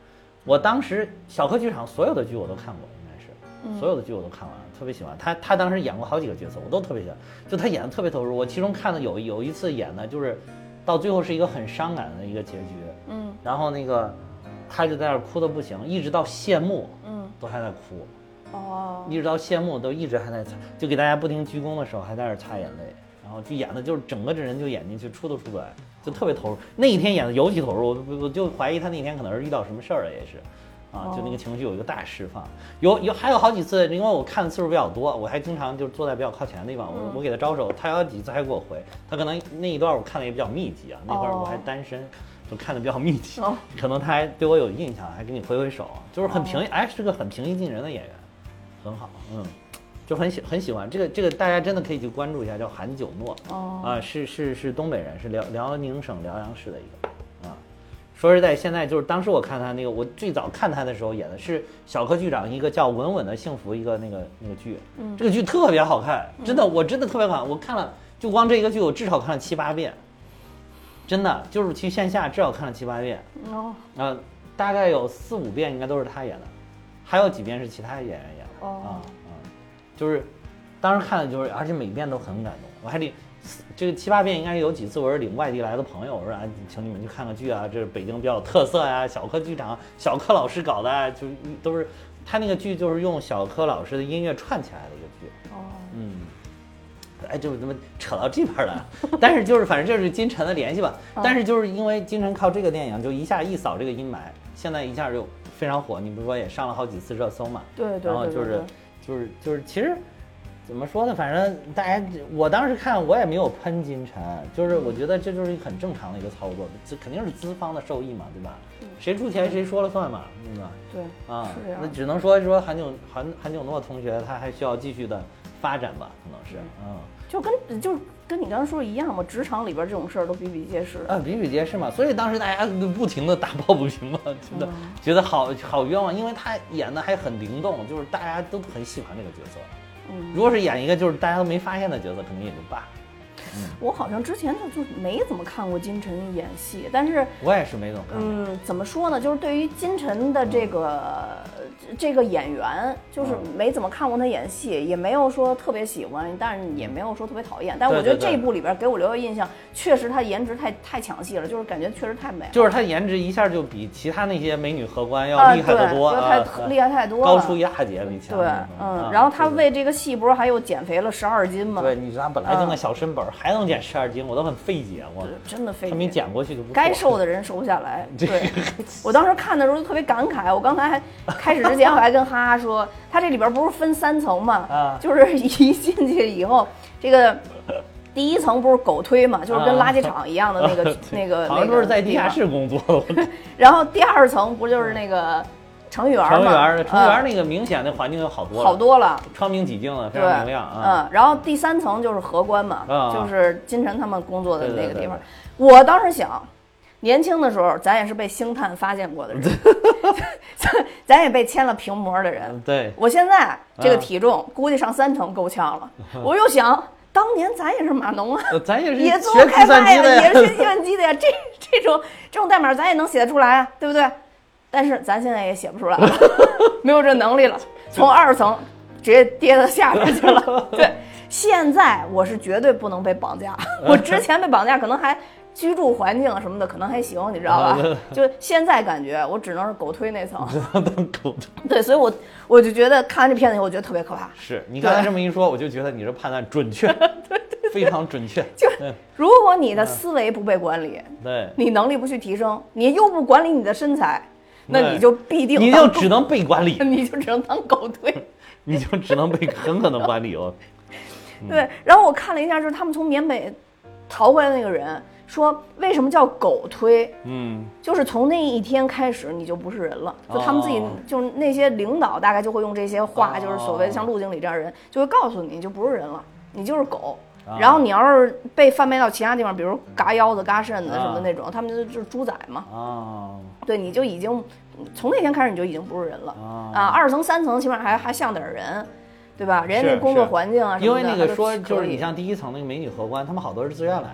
我当时小柯剧场所有的剧我都看过，应该是所有的剧我都看完了，特别喜欢他。他当时演过好几个角色，我都特别喜欢，就他演的特别投入。我其中看的有有一次演的就是到最后是一个很伤感的一个结局，嗯，然后那个他就在那儿哭的不行，一直到谢幕，嗯，都还在哭。哦，一直到谢幕都一直还在擦，就给大家不停鞠躬的时候还在那擦眼泪，然后就演的就是整个这人就演进去，出都出不来，就特别投入。那一天演的尤其投入，我我就怀疑他那天可能是遇到什么事儿了，也是，啊，就那个情绪有一个大释放。有有还有好几次，因为我看的次数比较多，我还经常就坐在比较靠前的地方，我我给他招手，他有几次还给我回。他可能那一段我看的也比较密集啊，那会儿我还单身。就看的比较密集，可能他还对我有印象，还给你挥挥手，就是很平，哎，是个很平易近人的演员。很好，嗯，就很喜很喜欢这个这个，大家真的可以去关注一下，叫韩九诺，哦，啊，是是是东北人，是辽辽宁省辽阳市的一个，啊，说实在，现在就是当时我看他那个，我最早看他的时候演的是小柯剧长一个叫《稳稳的幸福》一个那个那个剧，嗯，这个剧特别好看，真的，我真的特别好看，我看了就光这一个剧，我至少看了七八遍，真的就是去线下至少看了七八遍，哦，呃，大概有四五遍应该都是他演的，还有几遍是其他演员演的。哦，啊、嗯，就是当时看的就是，而且每遍都很感动。我还得这个七八遍应该有几次，我是领外地来的朋友，我说啊，请你们去看个剧啊，这是北京比较有特色呀、啊，小柯剧场，小柯老师搞的、啊，就都是他那个剧就是用小柯老师的音乐串起来的一个剧。哦，嗯，哎，就是怎么扯到这边来？但是就是反正就是金晨的联系吧。但是就是因为金晨靠这个电影就一下一扫这个阴霾，现在一下就非常火。你不是说也上了好几次热搜嘛？ 对对对。 然后就是就是就是其实怎么说呢？反正大家我当时看我也没有喷金晨，就是我觉得这就是一个很正常的一个操作，这肯定是资方的受益嘛，对吧？谁出钱谁说了算嘛，对吧？ 对啊，那只能说说韩炯韩韩炯诺同学他还需要继续的发展吧，可能是，嗯， 就跟就跟你刚才说的一样嘛，职场里边这种事儿都比比皆是啊，比比皆是嘛，所以当时大家不停的打抱不平嘛，觉得、嗯、觉得好好冤枉，因为他演的还很灵动，就是大家都很喜欢这个角色。嗯，如果是演一个就是大家都没发现的角色，可能也就罢。 嗯，我好像之前就就没怎么看过金晨演戏，但是我也是没怎么看过。 嗯，怎么说呢？就是对于金晨的这个、嗯、这个演员，就是没怎么看过他演戏，也没有说特别喜欢，但是也没有说特别讨厌。但我觉得这一部里边给我留下印象，确实他颜值太太抢戏了，就是感觉确实太美了。 就是他颜值一下就比其他那些美女荷官要厉害得多， 啊、太、呃、厉害太多了， 高出一大截比其他。 对，嗯，啊、然后他为这个戏不是还有减肥了十二斤吗？ 对，你说他本来就那小身本、嗯、还能减十二斤。我都很费解，我真的费解， 他没减过去就不错。 该瘦的人瘦不下来。对，我当时看的时候就特别感慨。我刚才还开始之前我还跟哈哈说，他这里边不是分三层嘛，啊，就是一进去以后，这个第一层不是狗推嘛，就是跟垃圾场一样的那个、啊、那个， 好像都是在地下室工作。 然后第二层不就是那个程序员嘛？ 程序员，程序员那个明显的环境有好多了， 好多了， 窗明几净的，非常明亮啊。 嗯，然后第三层就是荷官嘛，啊、就是金晨他们工作的那个地方。 对对对对， 我当时想，年轻的时候咱也是被星探发现过的人，咱也被签了屏膜的人。 对， 我现在这个体重、啊、估计上三层够呛了。我又想，当年咱也是码农啊， 咱也是也做开发呀，也是学计算机的呀，这这种这种代码咱也能写得出来啊，对不对？但是咱现在也写不出来了，没有这能力了，从二层直接跌到下边去了。对，现在我是绝对不能被绑架。我之前被绑架，可能还居住环境啊什么的可能还行，你知道吧？就现在感觉我只能是狗推那层。 当狗推。 对，所以我我就觉得看完这片子以后，我觉得特别可怕。 是你刚才这么一说，我就觉得你这判断准确，对对，非常准确。 就如果你的思维不被管理， 对， 你能力不去提升，你又不管理你的身材。那你就必定， 你就只能被管理， 你就只能当狗推， 你就只能被狠狠的管理哦。 对，然后我看了一下，就是他们从缅北逃回来的那个人说，为什么叫狗推？嗯，就是从那一天开始你就不是人了，就他们自己，哦、就是那些领导大概就会用这些话，哦、就是所谓的像陆经理这样的人，就会告诉你，你就不是人了，你就是狗。然后你要是被贩卖到其他地方，比如嘎腰子、嘎肾子什么那种，啊、他们就就是猪仔嘛。啊，对，你就已经从那天开始你就已经不是人了啊！啊二层、三层起码还还像点人，对吧？人家那工作环境啊什么的， 因为那个说就是你像第一层那个美女荷官，他们好多是自愿来的。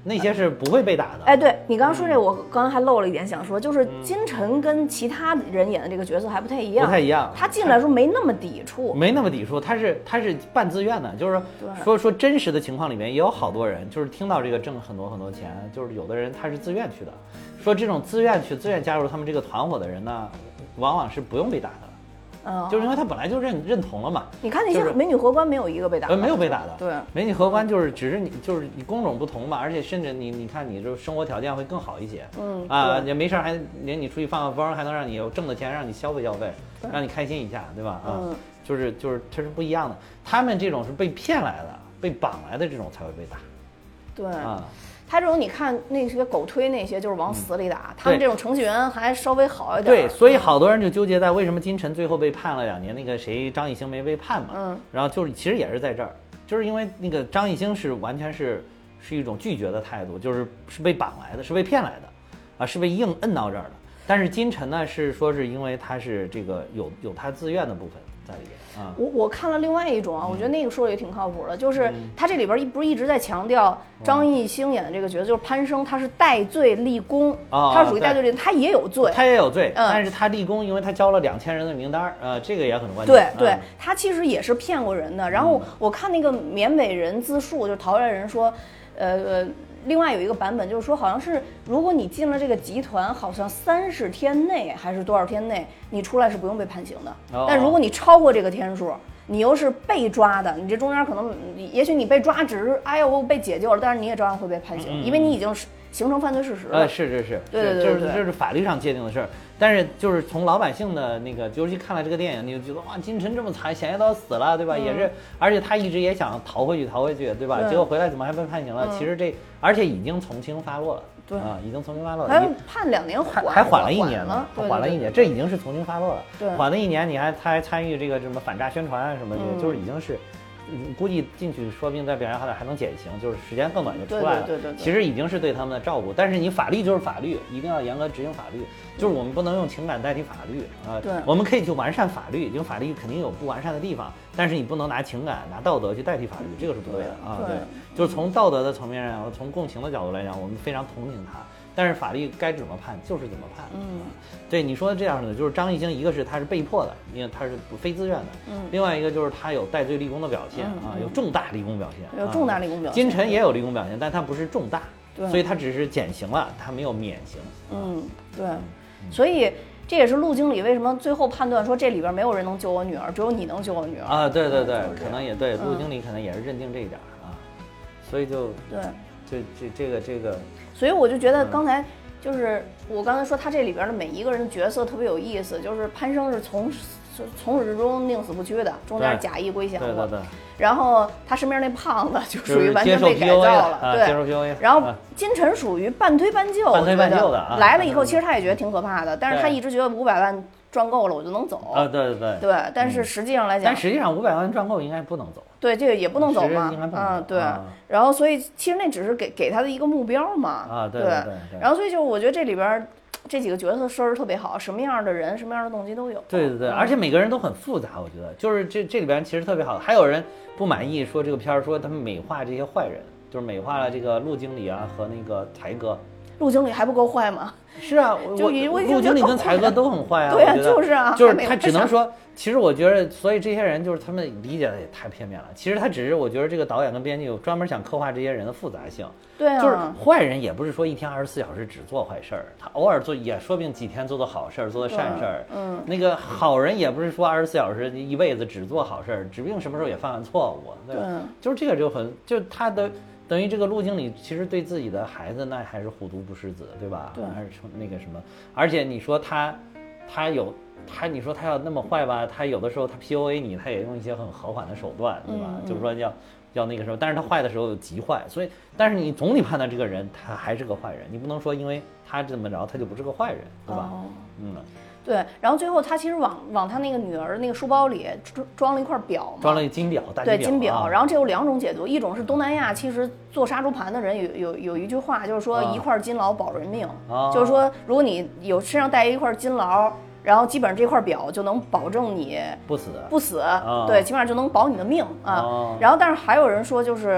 那些是不会被打的。 哎，对你刚刚说这个，我刚刚还漏了一点想说，就是金晨跟其他人演的这个角色还不太一样， 不太一样。 他进来的时候没那么抵触， 没那么抵触，他是他是半自愿的，就是说说真实的情况里面也有好多人，就是听到这个挣很多很多钱，就是有的人他是自愿去的，说这种自愿去自愿加入他们这个团伙的人呢，往往是不用被打的。嗯，就是因为他本来就认认同了嘛。 你看那些美女荷官没有一个被打的， 呃，没有被打的。 对， 美女荷官就是只是你就是你工种不同嘛，而且甚至你你看你这生活条件会更好一些。嗯啊，也没事还领你出去放个风，还能让你有挣的钱让你消费消费，让你开心一下，对吧？啊，嗯、就是就是它是不一样的。他们这种是被骗来的、被绑来的这种才会被打。 对啊。他这种你看那些狗推那些就是往死里打，嗯、他们这种程序员还稍微好一点。 对，所以好多人就纠结在为什么金晨最后被判了两年，那个谁张艺兴没被判嘛。嗯，然后就是其实也是在这儿，就是因为那个张艺兴是完全是是一种拒绝的态度，就是是被绑来的，是被骗来的，啊，是被硬摁到这儿的。但是金晨呢是说是因为他是这个有有他自愿的部分在里边。啊、 我我看了另外一种啊，我觉得那个说的也挺靠谱的，就是他这里边一不是一直在强调张艺兴演的这个角色就是潘生，他是戴罪立功，哦、他属于戴罪立功，他也有罪， 他也有罪，嗯、但是他立功，因为他交了两千人的名单，呃，这个也很关键。 对对， 嗯、 他其实也是骗过人的。然后我看那个缅北人自述，就是逃来人说，呃呃。另外有一个版本就是说，好像是如果你进了这个集团，好像三十天内还是多少天内，你出来是不用被判刑的。哦、但如果你超过这个天数，你又是被抓的，你这中间可能，也许你被抓只是哎呦我被解救了，但是你也照样会被判刑，嗯、因为你已经是形成犯罪事实了。 呃，是是是， 对对对对， 这是这是法律上界定的事儿。但是就是从老百姓的那个，尤其看了这个电影，你就觉得哇，金晨这么惨，险些都死了，对吧？嗯、也是，而且他一直也想逃回去，逃回去，对吧？ 对结果回来怎么还被判刑了？ 嗯、 其实这，而且已经从轻发落了。 对啊，已经从轻发落了， 还判两年缓， 还缓了一年呢， 缓了一年，这已经是从轻发落了。 对， 缓了一年，你还他还参与这个什么反诈宣传啊什么的， 嗯、 就是已经是。估计进去说不定再表现好点还能减刑，就是时间更短就出来了。 对对对对对， 其实已经是对他们的照顾，但是你法律就是法律，一定要严格执行法律。就是我们不能用情感代替法律啊。 对， 我们可以去完善法律，因为法律肯定有不完善的地方，但是你不能拿情感、拿道德去代替法律，这个是不对的啊。 对， 就是从道德的层面上，从共情的角度来讲，我们非常同情他。但是法律该怎么判就是怎么判。 嗯， 对你说的这样的，就是张艺兴，一个是他是被迫的，因为他是非自愿的， 嗯， 另外一个就是他有戴罪立功的表现、 嗯、 啊，有重大立功表现， 有重大立功表现。 金晨也有立功表现，但他不是重大， 对， 所以他只是减刑了，他没有免刑。 嗯，对，嗯、所以这也是陆经理为什么最后判断说这里边没有人能救我女儿，只有你能救我女儿啊。对对对， 嗯、 可能也对，陆经理可能也是认定这一点啊，所以就对， 这这这个这个， 所以我就觉得刚才。就是我刚才说他这里边的每一个人的角色特别有意思，就是潘生是从从始至终宁死不屈的，中间假意归降过，对对对。 然后他身边那胖子就属于完全被改造了， 啊、 对， 接受 P U A。 然后金晨属于半推半就， 半推半就的啊。 来了以后，其实他也觉得挺可怕的，但是他一直觉得五百万赚够了我就能走。 啊，对对对。 对，但是实际上来讲， 但实际上五百万赚够应该不能走。 对，这个也不能走嘛， 嗯， 对。然后所以其实那只是给给他的一个目标嘛， 啊，对对对。 然后所以就我觉得这里边。这几个角色设置特别好，什么样的人、什么样的动机都有。 对对对，而且每个人都很复杂，我觉得就是这这里边其实特别好。还有人不满意说这个片儿说他们美化这些坏人，就是美化了这个陆经理啊和那个才哥。 陆经理还不够坏吗？ 是啊， 就我陆经理跟才哥都很坏啊。 对啊，就是啊， 就是他只能说，其实我觉得，所以这些人就是他们理解的也太片面了。其实他只是我觉得这个导演跟编剧有专门想刻画这些人的复杂性。 对啊， 就是坏人也不是说一天二十四小时只做坏事儿，他偶尔做也说不定几天做做好事儿，做做善事儿。 嗯， 那个好人也不是说二十四小时一辈子只做好事儿，指不定什么时候也犯犯错误。对，就是这个就很就他的。等于这个陆经理其实对自己的孩子那还是虎毒不食子，对吧？ 对， 还是那个什么，而且你说他，他有他，你说他要那么坏吧？他有的时候他 P U A 你，他也用一些很和缓的手段，对吧？ 嗯、 就是说要要那个时候，但是他坏的时候有极坏，所以但是你总体判断这个人他还是个坏人，你不能说因为他这么着他就不是个坏人，对吧？ 哦、 嗯。 对，然后最后他其实往往他那个女儿那个书包里装装了一块表嘛， 装了一金表，大对金表。 啊、 然后这有两种解读，一种是东南亚其实做杀猪盘的人有有有一句话，就是说一块金劳保人命， 啊、 就是说如果你有身上带一块金劳，然后基本上这块表就能保证你不死不死， 啊、 对，起码就能保你的命啊。 啊然后但是还有人说就是。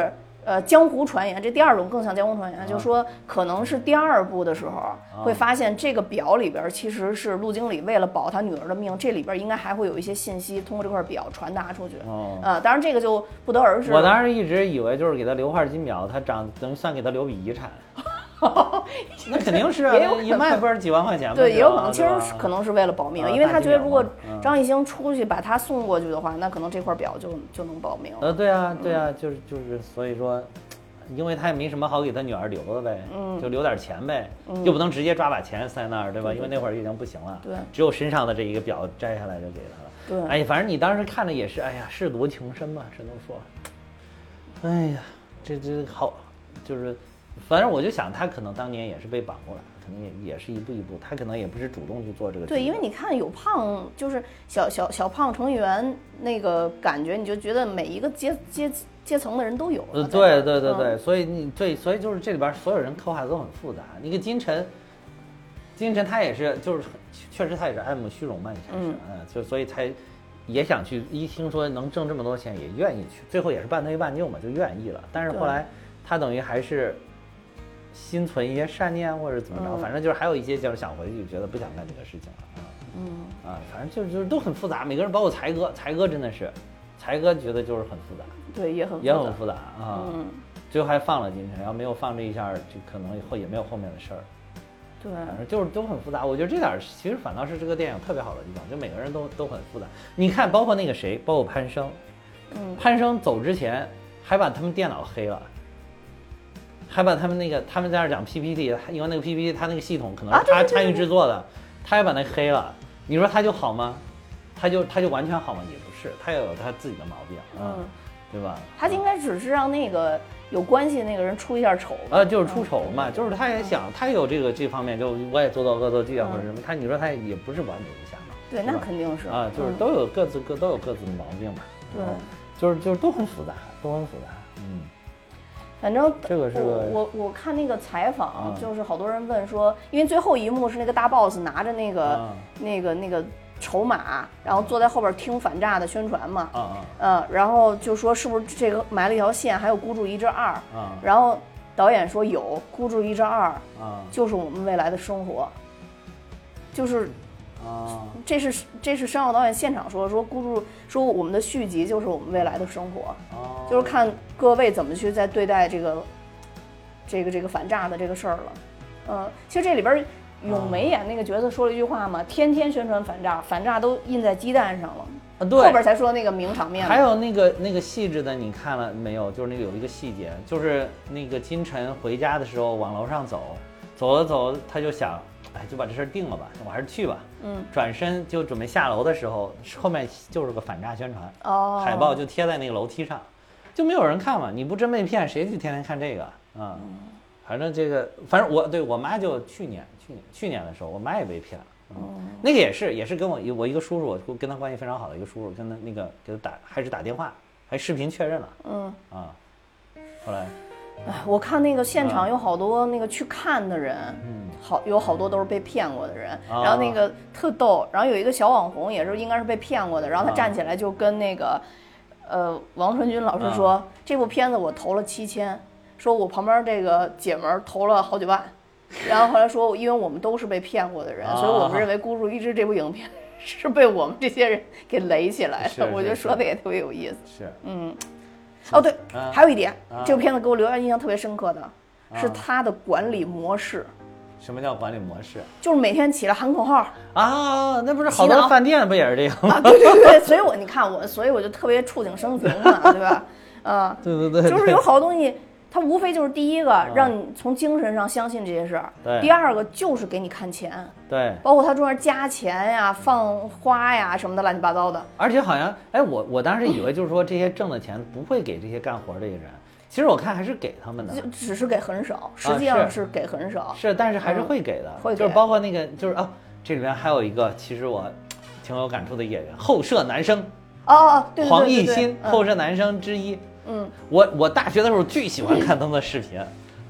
呃，江湖传言，这第二种更像江湖传言，啊、就说可能是第二部的时候、啊、会发现这个表里边其实是陆经理为了保他女儿的命，这里边应该还会有一些信息通过这块表传达出去。哦，呃，当然这个就不得而知。 我当时一直以为就是给他留块金表，他长等算给他留笔遗产。那肯定是啊，一卖不是几万块钱吗？ 对，也有可能，其实可能是为了保命，因为他觉得如果张艺兴出去把他送过去的话，那可能这块表就就能保命。 呃，对啊，对啊，就是就是，所以说，因为他也没什么好给他女儿留的呗，嗯，就留点钱呗，又不能直接抓把钱塞那儿，对吧？因为那会儿已经不行了， 对， 只有身上的这一个表摘下来就给他了。对，哎，反正你当时看着也是，哎呀，舐犊情深嘛，只能说，哎呀，这这好，就是。反正我就想，他可能当年也是被绑过来，可能也也是一步一步，他可能也不是主动去做这个。 对，因为你看有胖，就是小小小胖程序员那个感觉，你就觉得每一个阶阶阶层的人都有。 呃，对对对对，嗯、所以你对，所以就是这里边所有人刻画的都很复杂。那个金晨，金晨他也是，就是确实他也是爱慕虚荣嘛，你看是，嗯，嗯就所以才也想去，一听说能挣这么多钱，也愿意去，最后也是半推半就嘛，就愿意了。但是后来他等于还是。心存一些善念或者怎么着、嗯，反正就是还有一些就是想回去，觉得不想干这个事情了啊。嗯啊，反正就是就是都很复杂，每个人包括才哥，才哥真的是，才哥觉得就是很复杂， 对，也很也很复杂啊。嗯，最后还放了金晨，要没有放这一下，就可能以后也没有后面的事儿。 对， 反正就是都很复杂。我觉得这点其实反倒是这个电影特别好的地方，就每个人都都很复杂。你看，包括那个谁，包括潘生，嗯，潘生走之前还把他们电脑黑了。还把他们那个他们在那讲 P P T， 因为那个 P P T 他那个系统可能是他参与制作的，啊、他也把那黑了。你说他就好吗？他就他就完全好吗？也不是，他也有他自己的毛病，嗯，对吧？ 他应该只是让那个有关系的那个人出一下丑， 呃，就是出丑嘛，嗯、就是他也想，他也有这个这方面，就我也做到恶作剧啊、嗯、或者什么，他你说他也不是完美无瑕嘛？ 对，那肯定是啊，就是都有各自各都有各自的毛病嘛， 对， 就是就是都很复杂，都很复杂，嗯。 反正这个是我我我看那个采访，就是好多人问说，因为最后一幕是那个大 boss 拿着那个、嗯、那个那个筹码，然后坐在后边听反诈的宣传嘛，嗯嗯，然后就说是不是这个埋了一条线，还有孤注一掷二，嗯，然后导演说有孤注一掷二，嗯，就是我们未来的生活，就是。啊，这是这是申奥导演现场说说孤注说我们的续集就是我们未来的生活，哦，就是看各位怎么去在对待这个这个这个反诈的这个事儿了。嗯，其实这里边咏梅演那个角色说了一句话嘛，天天宣传反诈，反诈都印在鸡蛋上了。啊，对，后边才说那个名场面。 还有那个那个细致的，你看了没有？就是那个有一个细节，就是那个金晨回家的时候往楼上走，走了走，他就想。哎，就把这事定了吧，我还是去吧。嗯，转身就准备下楼的时候，后面就是个反诈宣传，哦，海报就贴在那个楼梯上，就没有人看嘛。你不真被骗，谁去天天看这个啊？嗯，反正这个，反正我对我妈就去年去年去年的时候，我妈也被骗了。嗯，那个也是也是跟我我一个叔叔，我跟他关系非常好的一个叔叔，跟他那个给他打还是打电话，还视频确认了。嗯啊，后来。 哎，我看那个现场有好多那个去看的人，嗯，好有好多都是被骗过的人，啊、然后那个特逗，然后有一个小网红也是应该是被骗过的，然后他站起来就跟那个，呃，王传君老师说、啊、这部片子我投了七千，说我旁边这个姐们儿投了好几万，然后后来说因为我们都是被骗过的人，啊、所以我们认为孤注一掷这部影片是被我们这些人给垒起来的，我觉得说的也特别有意思， 是， 嗯。哦对、啊，还有一点、啊，这部片子给我留下印象特别深刻的、啊、是它的管理模式。 什么叫管理模式？ 就是每天起来喊口号啊，那不是好多饭店不也是这样吗？ 啊，对对对，所以我你看我，所以我就特别触景生情嘛，对吧？啊， 对对对， 就是有好多东西。它无非就是第一个让你从精神上相信这些事儿，对；第二个就是给你看钱， 对， 包括它中间加钱呀、放花呀什么的乱七八糟的。 而且好像，哎，我我当时以为就是说这些挣的钱不会给这些干活这些人，其实我看还是给他们的， 只是给很少，实际上是给很少， 啊、是, 是，但是还是会给的， 嗯、会给就是包括那个就是哦，这里面还有一个其实我挺有感触的演员，后舍男生， 哦，对对对对对， 黄奕欣，后舍男生之一。 嗯， 我我大学的时候最喜欢看他们的视频，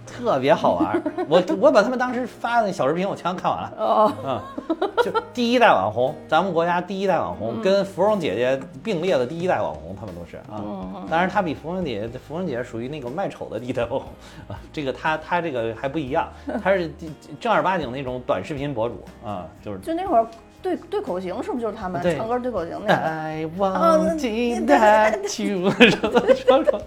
特别好玩。我我把他们当时发的小视频我全看完了。哦，嗯，就第一代网红，咱们国家第一代网红，嗯、跟芙蓉姐姐并列的第一代网红，他们都是啊。嗯、当然，她比芙蓉姐姐，芙蓉姐姐属于那个卖丑的第一代网红啊。这个她她这个还不一样，她是正儿八经那种短视频博主啊，就是就那会儿。对对口型是不是就是他们唱歌对口型那个 I want that you 什么什么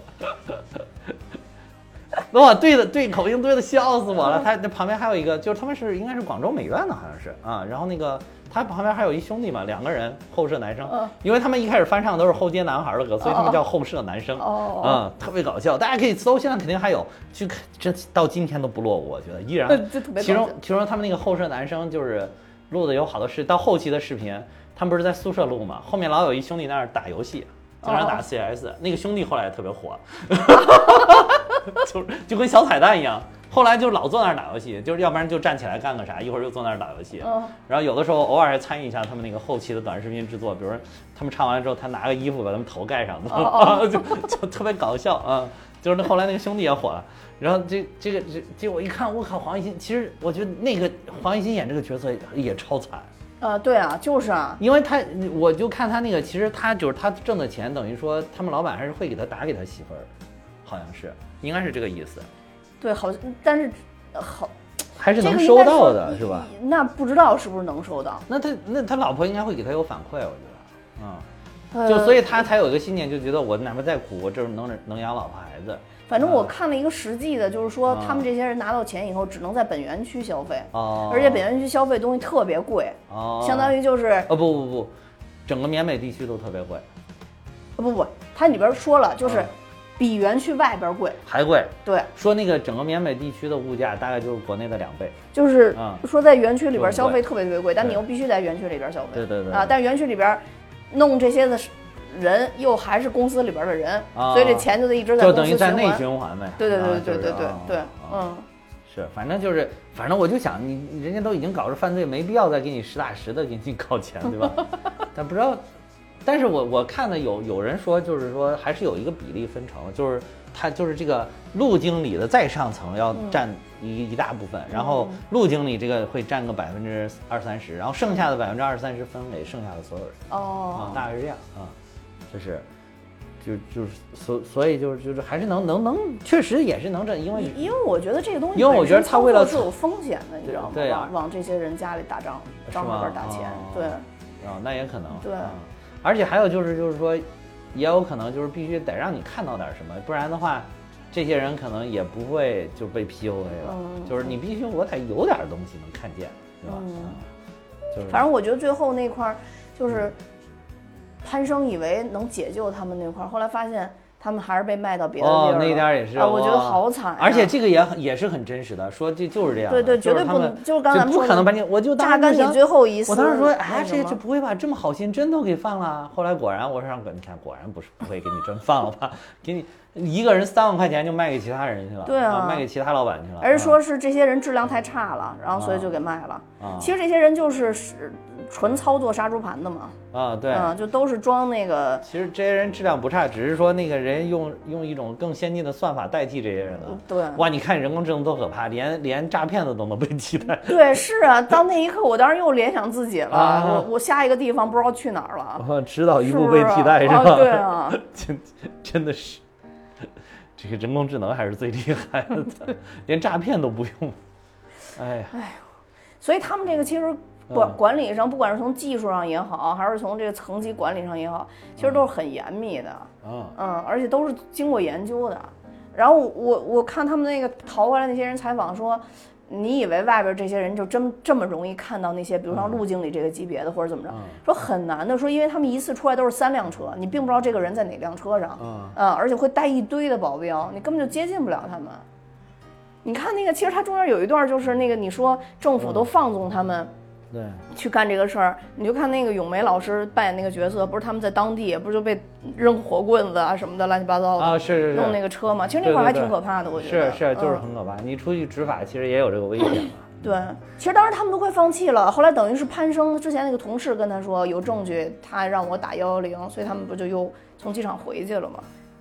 哇，对的，对口型对的，笑死我了。他那旁边还有一个，就是他们是应该是广州美院的，好像是啊。然后那个他旁边还有一兄弟嘛，两个人后舍男生，因为他们一开始翻唱都是后街男孩的歌，所以他们叫后舍男生。哦，嗯，特别搞笑，大家可以搜，现在肯定还有，去这到今天都不落伍，我觉得依然。其中其中他们那个后舍男生就是录的有好多视，到后期的视频，他们不是在宿舍录嘛，后面老有一兄弟在那儿打游戏。经常打 C S，、oh. 那个兄弟后来也特别火，就就跟小彩蛋一样。后来就老坐那儿打游戏，就是要不然就站起来干个啥，一会儿又坐那儿打游戏。Oh. 然后有的时候偶尔还参与一下他们那个后期的短视频制作，比如说他们唱完之后，他拿个衣服把他们头盖上， oh. 就就特别搞笑啊。就是那后来那个兄弟也火了，然后这这个这结果一看，我靠，黄奕欣，其实我觉得那个黄奕欣演这个角色也超惨。 呃，对啊，就是啊， 因为他，我就看他那个，其实他就是他挣的钱，等于说他们老板还是会给他打给他媳妇儿，好像是，应该是这个意思。 对，好，但是好， 还是能收到的，是吧？ 那不知道是不是能收到？ 那他那他老婆应该会给他有反馈，我觉得，嗯，就所以他才有一个信念，就觉得我哪怕再苦，我这能能养老婆孩子。 反正我看了一个实际的，就是说他们这些人拿到钱以后，只能在本园区消费，哦，而且本园区消费东西特别贵，哦，相当于就是， 哦不不不，整个缅北地区都特别贵， 不不不，它里边说了，就是比园区外边贵， 还贵， 对， 说那个整个缅北地区的物价大概就是国内的两倍， 就是说在园区里边消费特别特别贵，但你又必须在园区里边消费， 对对对， 啊，但园区里边弄这些的人又还是公司里边的人，啊、所以这钱就得一直在公司循环， 就等于在内循环呗。 对对对对对对对对，嗯， 是，反正就是，反正我就想，你人家都已经搞着犯罪，没必要再给你实打实的给你搞钱，对吧？但不知道，但是我我看的有有人说，就是说还是有一个比例分成，就是他就是这个陆经理的再上层要占一、嗯、一大部分，然后陆经理这个会占个百分之二三十，然后剩下的百分之二三十分给剩下的所有人。哦，啊，大概是这样啊。就是，就就是所所以就是就是还是能能能，确实也是能挣，因为因为我觉得这个东西， 因为我觉得他为了是有风险的，你知道吗？ 对呀、 啊，往往这些人家里打仗，账里边打钱，哦、对， 啊，那也可能， 对、 嗯，而且还有就是就是说，也有可能就是必须得让你看到点什么，不然的话，这些人可能也不会就被 P U A 了，嗯、就是你必须我得有点东西能看见，对吧？嗯，就是反正我觉得最后那块就是。潘生以为能解救他们那块，后来发现他们还是被卖到别的地儿了。 哦，那家也是、 啊，我觉得好惨、啊。 而且这个也也是很真实的，说这就是这样。 对对，绝对不能，就是刚才不可能把你，我就榨干你最后一丝。 我当时说，哎，这这不会吧？这么好心真都给放了。后来果然，我上哥，你看，果然不是不会给你真放了吧？给你一个人三万块钱就卖给其他人去了， 对啊， 啊卖给其他老板去了。 而是说是这些人质量太差了，然后所以就给卖了。啊、其实这些人就是是。纯操作杀猪盘的嘛， 啊对， 嗯，就都是装那个。 其实这些人质量不差，只是说那个人用用一种更先进的算法代替这些人了。 对， 哇，你看人工智能多可怕，连连诈骗的都能被替代。 对，是啊，到那一刻我当时又联想自己了，啊、我我下一个地方不知道去哪儿了。 我迟早一步被替代 是, 是, 是吧？ 啊对啊， 真真的是，这个人工智能还是最厉害的，连诈骗都不用。哎呀，哎呦， 所以他们这个其实。管管理上，不管是从技术上也好，还是从这个层级管理上也好，其实都是很严密的，嗯嗯，而且都是经过研究的。然后我我看他们那个逃回来那些人采访说，你以为外边这些人就真这么容易看到那些，比如像陆经理这个级别的或者怎么着？说很难的，说因为他们一次出来都是三辆车，你并不知道这个人在哪辆车上，嗯，嗯而且会带一堆的保镖，你根本就接近不了他们。你看那个，其实他中间有一段就是那个你说政府都放纵他们。 对， 去干这个事儿，你就看那个咏梅老师扮演那个角色，不是他们在当地，不是就被扔火棍子啊什么的，乱七八糟的啊，是是是， 弄那个车嘛，其实那块儿还挺可怕的，我觉得是是就是很可怕。嗯、你出去执法，其实也有这个危险嘛。 对，其实当时他们都快放弃了，后来等于是潘生之前那个同事跟他说有证据，他让我打幺幺零，所以他们不就又从机场回去了吗？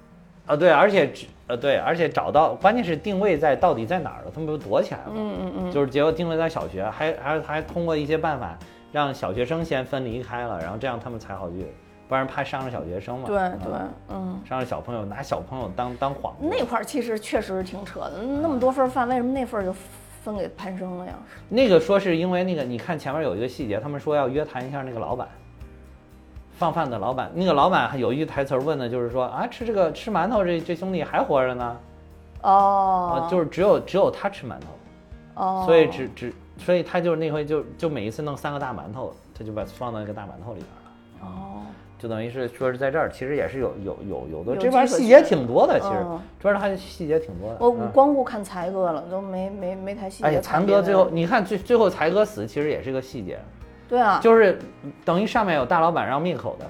啊，对，而且呃对，而且找到关键是定位在到底在哪儿了，他们不躲起来了， 嗯嗯嗯， 就是结果定位在小学，还还还通过一些办法让小学生先分离开了，然后这样他们才好去，不然怕伤了小学生嘛。 对对，嗯， 伤了小朋友，拿小朋友当当幌子。 那块儿其实确实挺扯的，那么多份饭，为什么那份就分给潘生了呀？ 那个说是因为那个，你看前面有一个细节，他们说要约谈一下那个老板。放饭的老板，那个老板有一句台词问的就是说啊，吃这个吃馒头这这兄弟还活着呢， 哦， 啊，就是只有只有他吃馒头，哦，所以只只所以他就是那回就就每一次弄三个大馒头，他就把放到那个大馒头里边了，哦，就等于是说是在这儿，其实也是有有有有的这边细节挺多的，其实这边他细节挺多的。 我光顾看才哥了，都没没没太细节。 哎，才哥最后你看最最后才哥死，其实也是个细节。 对啊， 就是等于上面有大老板让灭口的，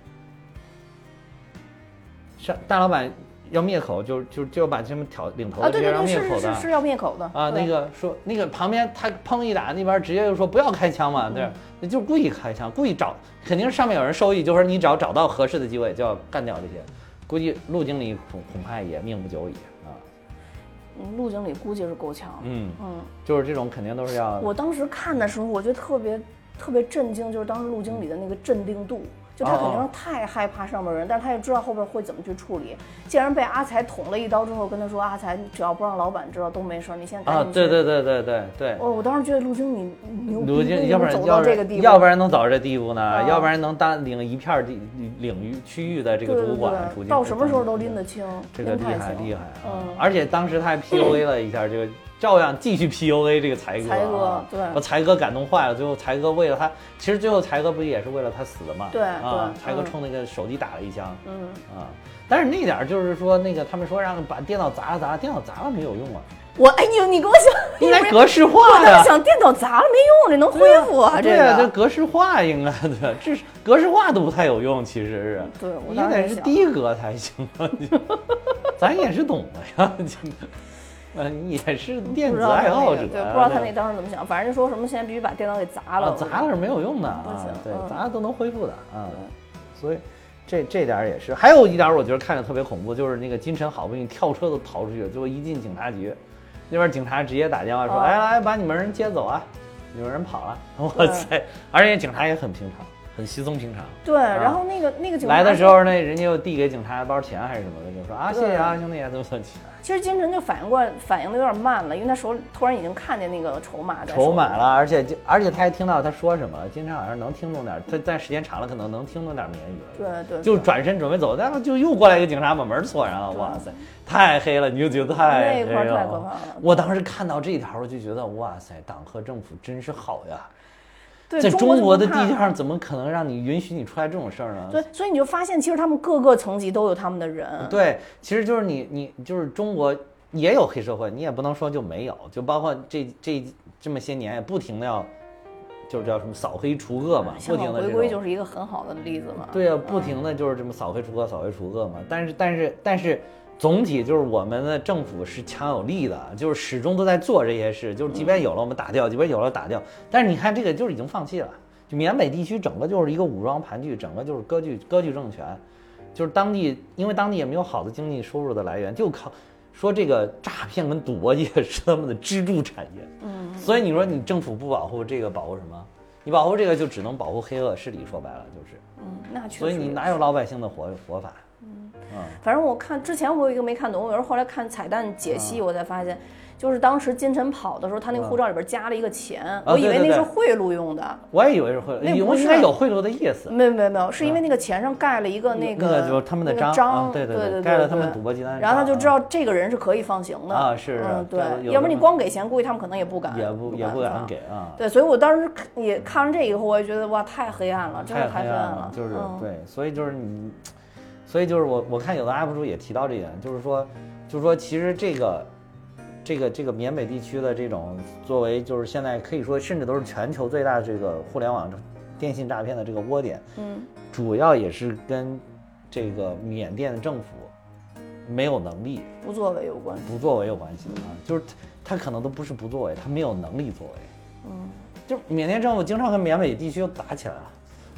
上大老板要灭口，就就就把他们挑领头的直接让灭口的， 啊、是, 是, 是, 是要灭口的啊。那个说那个旁边他砰一打，那边直接就说不要开枪嘛，对，那、嗯、就故意开枪，故意找，肯定是上面有人授意，就是你只要找到合适的机会就要干掉这些。估计陆经理恐恐怕也命不久矣啊。 嗯，陆经理估计是够呛。 嗯嗯，就是这种肯定都是要。 我当时看的时候，我觉得特别。特别震惊，就是当时陆经理的那个镇定度，就他肯定是太害怕上面人，但是他也知道后边会怎么去处理。既然被阿才捅了一刀之后，跟他说阿才，你只要不让老板知道都没事，你现在赶紧。 啊，对对对对对对。 哦，我当时觉得陆经理牛逼， 陆经要不然走到这个地步， 要不然能走到这地步呢？啊、要不然能单领一片地领域区域的这个主管， 对对对，到什么时候都拎得清， 这个厉害厉害啊！ 嗯， 而且当时他还 P U A 了一下这个。照样继续 P U A 这个才哥， 才哥对， 把才哥感动坏了。最后才哥为了他，其实最后才哥不也是为了他死的嘛？ 对啊，才哥冲那个手机打了一枪，嗯啊，但是那点就是说那个他们说让把电脑砸了砸了，电脑砸了没有用啊。 我哎你你给我想， 应该格式化呀。我想电脑砸了没用，这能恢复啊？ 对啊， 这格式化应该的，这格式化都不太有用，其实是。 对，我应该是低格才行啊。咱也是懂的呀。嗯，也是电子爱好者， 对，不知道他那当时怎么想，反正就说什么现在必须把电脑给砸了， 啊、砸了是没有用的啊，对， 嗯、 砸了都能恢复的啊，所以这这点也是。还有一点我觉得看着特别恐怖，就是那个金晨好不容易跳车都逃出去了，最后一进警察局，那边警察直接打电话说，哎、哦、来把你们人接走啊，有人跑了，哇塞！而且警察也很平常。很稀松平常， 对。然后那个那个警察来的时候呢，人家又递给警察包钱还是什么的，就说啊谢谢啊兄弟，怎么怎么起来。 其实金晨就反应过来，反应的有点慢了，因为他手里突然已经看见那个筹码在。 筹码了，而且而且他还听到他说什么了。金晨好像能听懂点，他在时间长了可能能听懂点缅语了。对对。 就转身准备走，但是就又过来一个警察把门锁上了。哇塞，太黑了，你就觉得太黑了。 那块太可怕了。 我当时看到这条，我就觉得哇塞，党和政府真是好呀。 在中国的地界上，怎么可能让你允许你出来这种事儿呢？ 对，所以你就发现，其实他们各个层级都有他们的人。 对，其实就是你，你就是中国也有黑社会，你也不能说就没有，就包括这这这么些年也不停的要，就是叫什么扫黑除恶嘛，不停的回归就是一个很好的例子嘛。 对啊，不停的就是这么扫黑除恶，扫黑除恶嘛。但是但是但是。总体就是我们的政府是强有力的，就是始终都在做这些事，就是即便有了我们打掉，即便有了打掉，但是你看这个就是已经放弃了，就缅北地区整个就是一个武装盘踞，整个就是割据割据政权，就是当地因为当地也没有好的经济收入的来源，就靠说这个诈骗跟赌博业是他们的支柱产业，嗯，所以你说你政府不保护这个，保护什么？你保护这个就只能保护黑恶势力，说白了就是， 嗯，那确实， 所以你哪有老百姓的活活法？ 嗯，反正我看之前我有一个没看懂，我有时候后来看彩蛋解析，我才发现，就是当时金晨跑的时候，他那个护照里边加了一个钱， 啊、 我以为那是贿赂用的。 我也以为是贿赂，那不是应该有贿赂的意思。 没有没有没有，是因为那个钱上盖了一个那个那个就是他们的章， 章啊、对对对对， 盖了他们赌博集团。 然后他就知道这个人是可以放行的啊，是嗯对，要不然你光给钱，估计他们可能也不敢， 也不也不敢给啊。 对，所以我当时也看完这以后，我也觉得哇，太黑暗了，真的太黑暗了， 就是对，所以就是你。所以就是我我看有的 U P 主也提到这点，就是说，就是说其实这个，这个这个缅北地区的这种作为就是现在可以说甚至都是全球最大的这个互联网电信诈骗的这个窝点，嗯，主要也是跟这个缅甸的政府没有能力不作为有关系， 不作为有关系啊，就是他可能都不是不作为，他没有能力作为，嗯，就缅甸政府经常跟缅北地区又打起来了。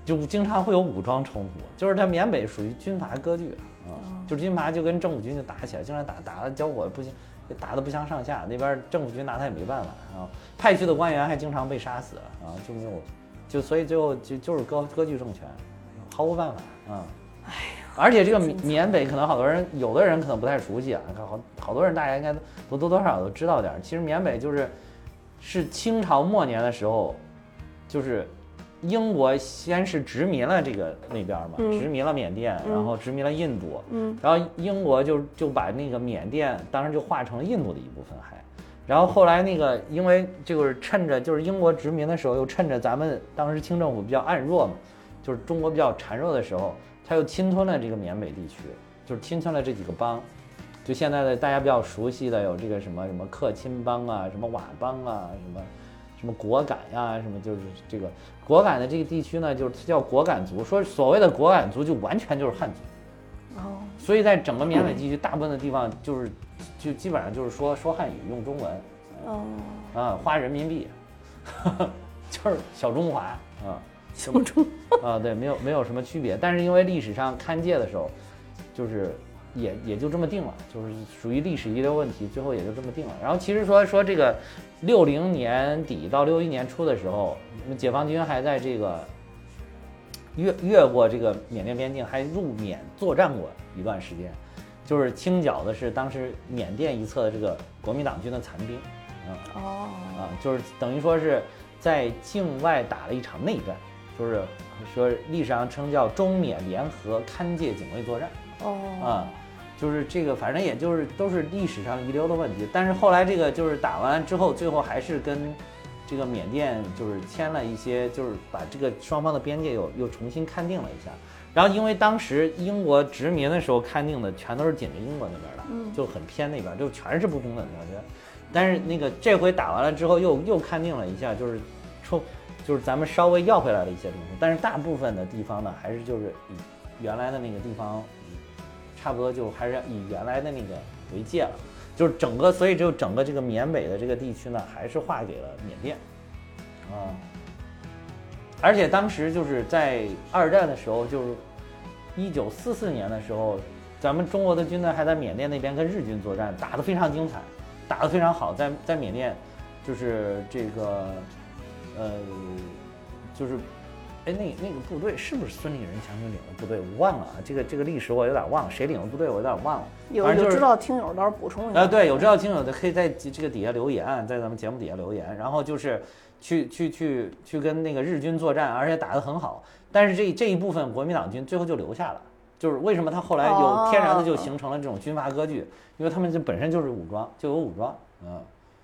就经常会有武装冲突，就是它缅北属于军阀割据啊、嗯，就军阀就跟政府军就打起来，经常打打的交火不行，打得不相上下，那边政府军拿他也没办法啊，派去的官员还经常被杀死啊，就没有，就所以最后就就是割割据政权，毫无办法啊。哎呀，而且这个缅北可能好多人，有的人可能不太熟悉啊，好好多人大家应该都多多少少都知道点。其实缅北就是是清朝末年的时候，就是英国先是殖民了这个那边嘛，嗯、殖民了缅甸，然后殖民了印度，嗯，然后英国就就把那个缅甸当时就划成了印度的一部分还，然后后来那个因为就是趁着就是英国殖民的时候，又趁着咱们当时清政府比较暗弱嘛，就是中国比较孱弱的时候，他又侵吞了这个缅北地区，就是侵吞了这几个邦，就现在的大家比较熟悉的有这个什么什么克钦邦啊，什么佤邦啊，什么。什么果敢呀，什么就是这个果敢的这个地区呢，就是叫果敢族。说所谓的果敢族，就完全就是汉族。哦。所以在整个缅北地区，大部分的地方就是就基本上就是说说汉语，用中文。哦。啊，花人民币，呵呵就是小中华啊。 小中。 啊，对，没有没有什么区别。但是因为历史上勘界的时候，就是也也就这么定了，就是属于历史遗留问题，最后也就这么定了。然后其实说说这个。六零年底到六一年初的时候，解放军还在这个越越过这个缅甸边境，还入缅作战过一段时间，就是清剿的是当时缅甸一侧的这个国民党军的残兵，啊、嗯、哦啊，就是等于说是在境外打了一场内战，就是说历史上称叫中缅联合勘界警卫作战，哦啊。就是这个，反正也就是都是历史上遗留的问题。但是后来这个就是打完之后，最后还是跟这个缅甸就是签了一些，就是把这个双方的边界又又重新勘定了一下。然后因为当时英国殖民的时候勘定的全都是紧着英国那边的，嗯，就很偏那边，就全是不平等条约。但是那个这回打完了之后又又勘定了一下，就是冲就是咱们稍微要回来了一些东西，但是大部分的地方呢还是就是以原来的那个地方。差不多就还是以原来的那个为界了，就是整个，所以就整个这个缅北的这个地区呢，还是划给了缅甸，啊，而且当时就是在二战的时候，就是一九四四年的时候，咱们中国的军队还在缅甸那边跟日军作战，打得非常精彩，打得非常好，在在缅甸，就是这个，呃，就是。哎，那那个部队是不是孙立人将军领的部队？我忘了啊，这个这个历史我有点忘了，谁领的部队我有点忘了。 有有知道听友到时候补充一下。 啊，对，有知道听友的可以在这个底下留言，在咱们节目底下留言。然后就是去去去去跟那个日军作战，而且打得很好。但是这这一部分国民党军最后就留下了，就是为什么他后来就天然的就形成了这种军阀割据，因为他们就本身就是武装，就有武装，嗯。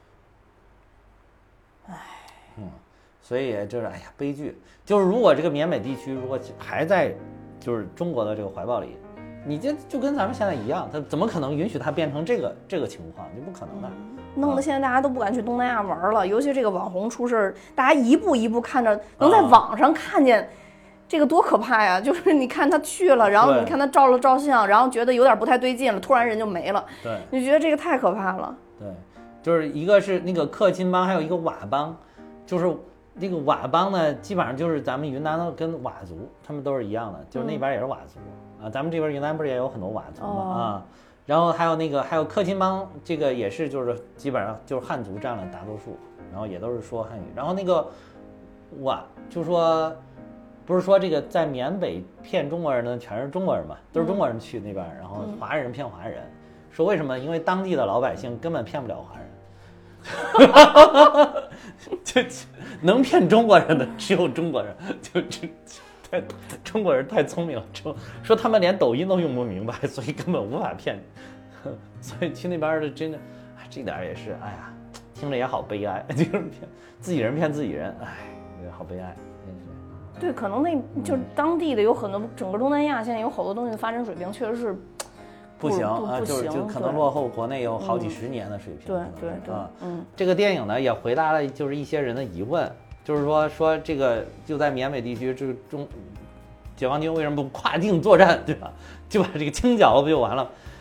唉，嗯。所以就是哎呀，悲剧就是如果这个缅北地区如果还在就是中国的这个怀抱里，你这就跟咱们现在一样，他怎么可能允许它变成这个这个情况？就不可能的。 弄得现在大家都不敢去东南亚玩了，尤其这个网红出事，大家一步一步看着，能在网上看见，这个多可怕呀！就是你看他去了，然后你看他照了照相，然后觉得有点不太对劲了，突然人就没了。 对， 你觉得这个太可怕了。 对，就是一个是那个克钦邦，还有一个佤邦，就是。那个佤邦呢，基本上就是咱们云南的跟佤族，他们都是一样的，就是那边也是佤族、嗯、啊。咱们这边云南不是也有很多佤族吗？哦、啊，然后还有那个还有克钦邦，这个也是就是基本上就是汉族占了大多数，然后也都是说汉语。然后那个佤就说不是说这个在缅北骗中国人的全是中国人嘛，都是中国人去那边，然后华人骗华人，说为什么？因为当地的老百姓根本骗不了华人。就能骗中国人的只有中国人，就就太中国人太聪明了，说说他们连抖音都用不明白，所以根本无法骗。所以去那边的真的，这点也是，哎呀，听着也好悲哀，就是骗自己人骗自己人，哎，好悲哀，真是。 对，可能那就是当地的有很多，整个东南亚现在有好多东西的发展水平确实是。 不行啊，就是就可能落后国内有好几十年的水平。 对对对， 啊， 嗯， 这个电影呢也回答了就是一些人的疑问，就是说说这个就在缅北地区，这个中解放军为什么不跨境作战，对吧？就把这个清剿不就完了？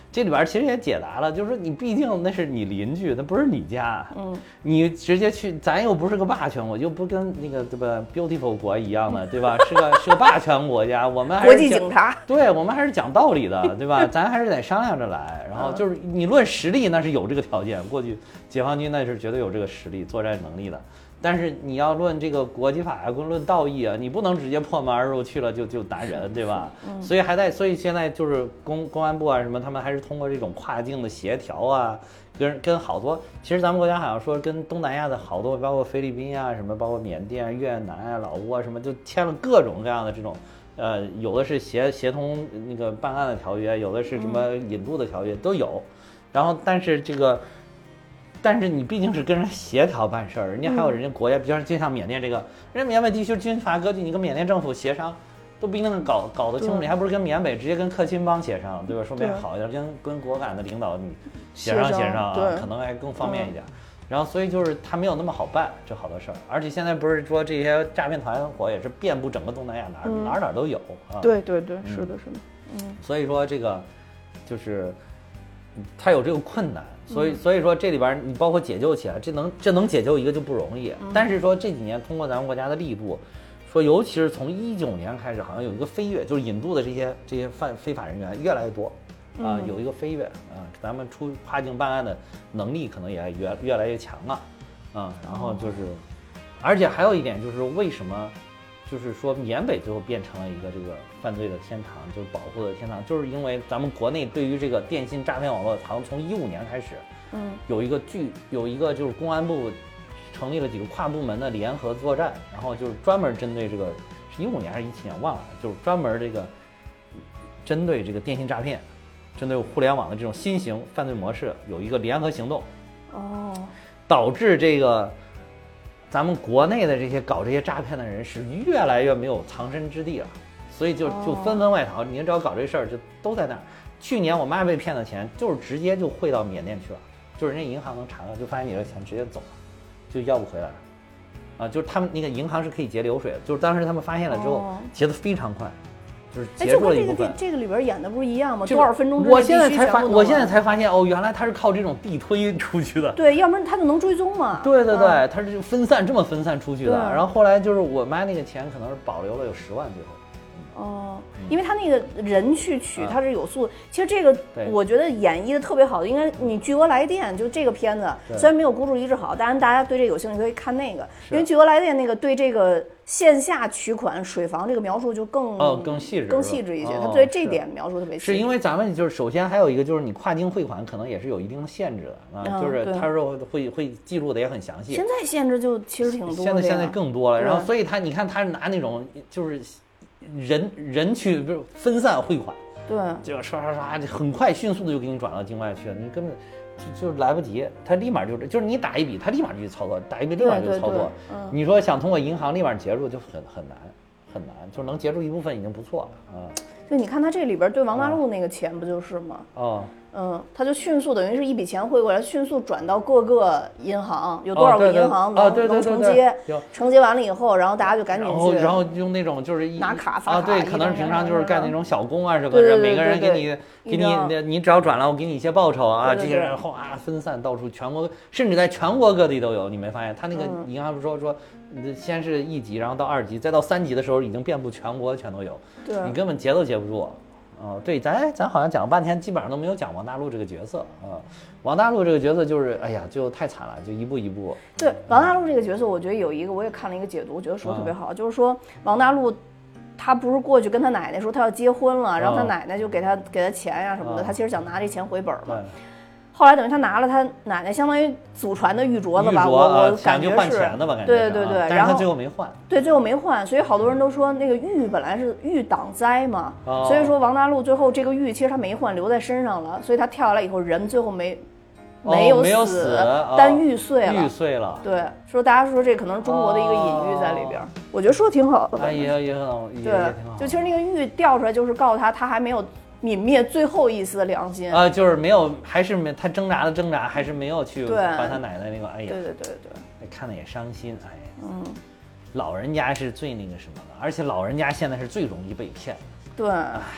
这里边其实也解答了，就是说你毕竟那是你邻居，那不是你家，嗯，你直接去，咱又不是个霸权国，又不跟那个对吧 beautiful 国一样的，对吧？是个是个霸权国家，我们还是国际警察， 对我们还是讲道理的，对吧？咱还是得商量着来。然后就是你论实力，那是有这个条件，过去解放军那是绝对有这个实力、作战能力的。但是你要论这个国际法啊，论道义啊，你不能直接破门而入去了就就打人，对吧？嗯、所以还在，所以现在就是公公安部啊什么，他们还是通过这种跨境的协调啊，跟跟好多，其实咱们国家好像说跟东南亚的好多，包括菲律宾啊什么，包括缅甸、越南啊、老挝啊什么，就签了各种各样的这种，呃，有的是协协同那个办案的条约，有的是什么引渡的条约、嗯、都有，然后但是这个。但是你毕竟是跟人协调办事儿，人家还有人家国家，比如就像缅甸这个，人家缅北地区军阀割据，你跟缅甸政府协商，都不一定能搞搞得清楚，你还不如跟缅北直接跟克钦邦协商，对吧？说明好一点，跟跟果敢的领导你协商协商啊，可能还更方便一点。然后所以就是他没有那么好办，这好多事儿，而且现在不是说这些诈骗团伙也是遍布整个东南亚，哪儿、嗯、哪儿哪儿都有啊。 对对对，是的，是的，嗯。 所以说这个就是他有这个困难。所以，所以说这里边你包括解救起来，这能这能解救一个就不容易。但是说这几年通过咱们国家的力度，说尤其是从一九年开始，好像有一个飞跃，就是引渡的这些这些犯非法人员越来越多，啊、呃，有一个飞跃啊，咱们出跨境办案的能力可能也越越来越强了，啊，然后就是，而且还有一点就是为什么，就是说缅北最后变成了一个这个犯罪的天堂，就是保护的天堂，就是因为咱们国内对于这个电信诈骗网络，好像从一五年开始，嗯，有一个剧，有一个就是公安部成立了几个跨部门的联合作战，然后就是专门针对这个，是一五年还是一七年忘了，就是专门这个针对这个电信诈骗，针对互联网的这种新型犯罪模式有一个联合行动，哦，导致这个。咱们国内的这些搞这些诈骗的人是越来越没有藏身之地了，所以就就纷纷外逃。您只要搞这事儿，就都在那儿。去年我妈被骗的钱，就是直接就汇到缅甸去了，就是人家银行能查到，就发现你的钱直接走了，就要不回来了。啊，就是他们那个银行是可以截流水的，就是当时他们发现了之后，截得非常快。就是截住了一部分。 哎，这个里边演的不是一样吗？多少分钟之内我现在才发，我现在才发现哦，原来他是靠这种地推出去的。 对，要不然他就能追踪嘛。 对对对，嗯、他是分散这么分散出去的。然后后来就是我妈那个钱可能是保留了有十万最后。 哦，因为他那个人去取他是有素，嗯、其实这个我觉得演绎的特别好的，应该你《巨额来电》就这个片子，虽然没有孤注一掷好，当然大家对这个有兴趣可以看那个，因为《巨额来电》那个对这个线下取款水房这个描述就更哦更细致更细致一些， 哦、 他对这点描述特别细致。 是因为咱们就是首先还有一个就是你跨境汇款可能也是有一定的限制的啊，嗯、就是他说会会记录的也很详细。 现在限制就其实挺多的， 现在现在更多了，然后所以他你看他拿那种就是。人人去不是分散汇款， 对， 就刷刷刷，很快迅速的就给你转到境外去了，你根本就就来不及，他立马就就是你打一笔，他立马就去操作，打一笔立马就操作。 对对对嗯、 你说想通过银行立马结束就很很难很难，就能结束一部分已经不错了啊。 就你看他这里边对王大陆那个钱不就是吗？ 哦。 嗯，他就迅速等于是一笔钱汇过来，迅速转到各个银行，有多少个银行能、 哦、对对对对能承接？承接完了以后，然后大家就赶紧去， 然后然后用那种就是拿卡发卡啊，对，可能平常就是干那种小工啊什么的，每个人给你给你你只要转了，我给你一些报酬啊， 对对对这些人哗分散到处，全国甚至在全国各地都有，你没发现？他那个银行不说说，先是一级，然后到二级，再到三级的时候，已经遍布全国，全都有， 对， 你根本截都截不住。哦，对，咱咱好像讲了半天，基本上都没有讲王大陆这个角色啊。王大陆这个角色就是，哎呀，就太惨了，就一步一步。 对，王大陆这个角色，我觉得有一个，我也看了一个解读，我觉得说得特别好，嗯、就是说王大陆他不是过去跟他奶奶说他要结婚了，然后他奶奶就给他给他钱呀、啊、什么的，嗯、他其实想拿这钱回本嘛。后来等于他拿了他奶奶相当于祖传的玉镯子吧，我我感觉是换钱的吧，感觉对对对， 然后他最后没换， 对，最后没换，所以好多人都说那个玉本来是玉挡灾嘛， 哦、 所以说王大陆最后这个玉其实他没换，留在身上了，所以他跳下来以后人最后没没有死， 哦、没有死但玉碎了， 玉碎了， 对，说大家说这可能是中国的一个隐喻在里边，哦、我觉得说的挺好的， 哎也也很好， 对，就其实那个玉掉出来就是告诉他他还没有。泯灭最后一丝的良心啊、呃，就是没有，还是没他挣扎的挣扎，还是没有去把他奶奶那个，哎呀， 对对对对， 看的也伤心，哎呀， 嗯， 老人家是最那个什么的，而且老人家现在是最容易被骗， 对，哎，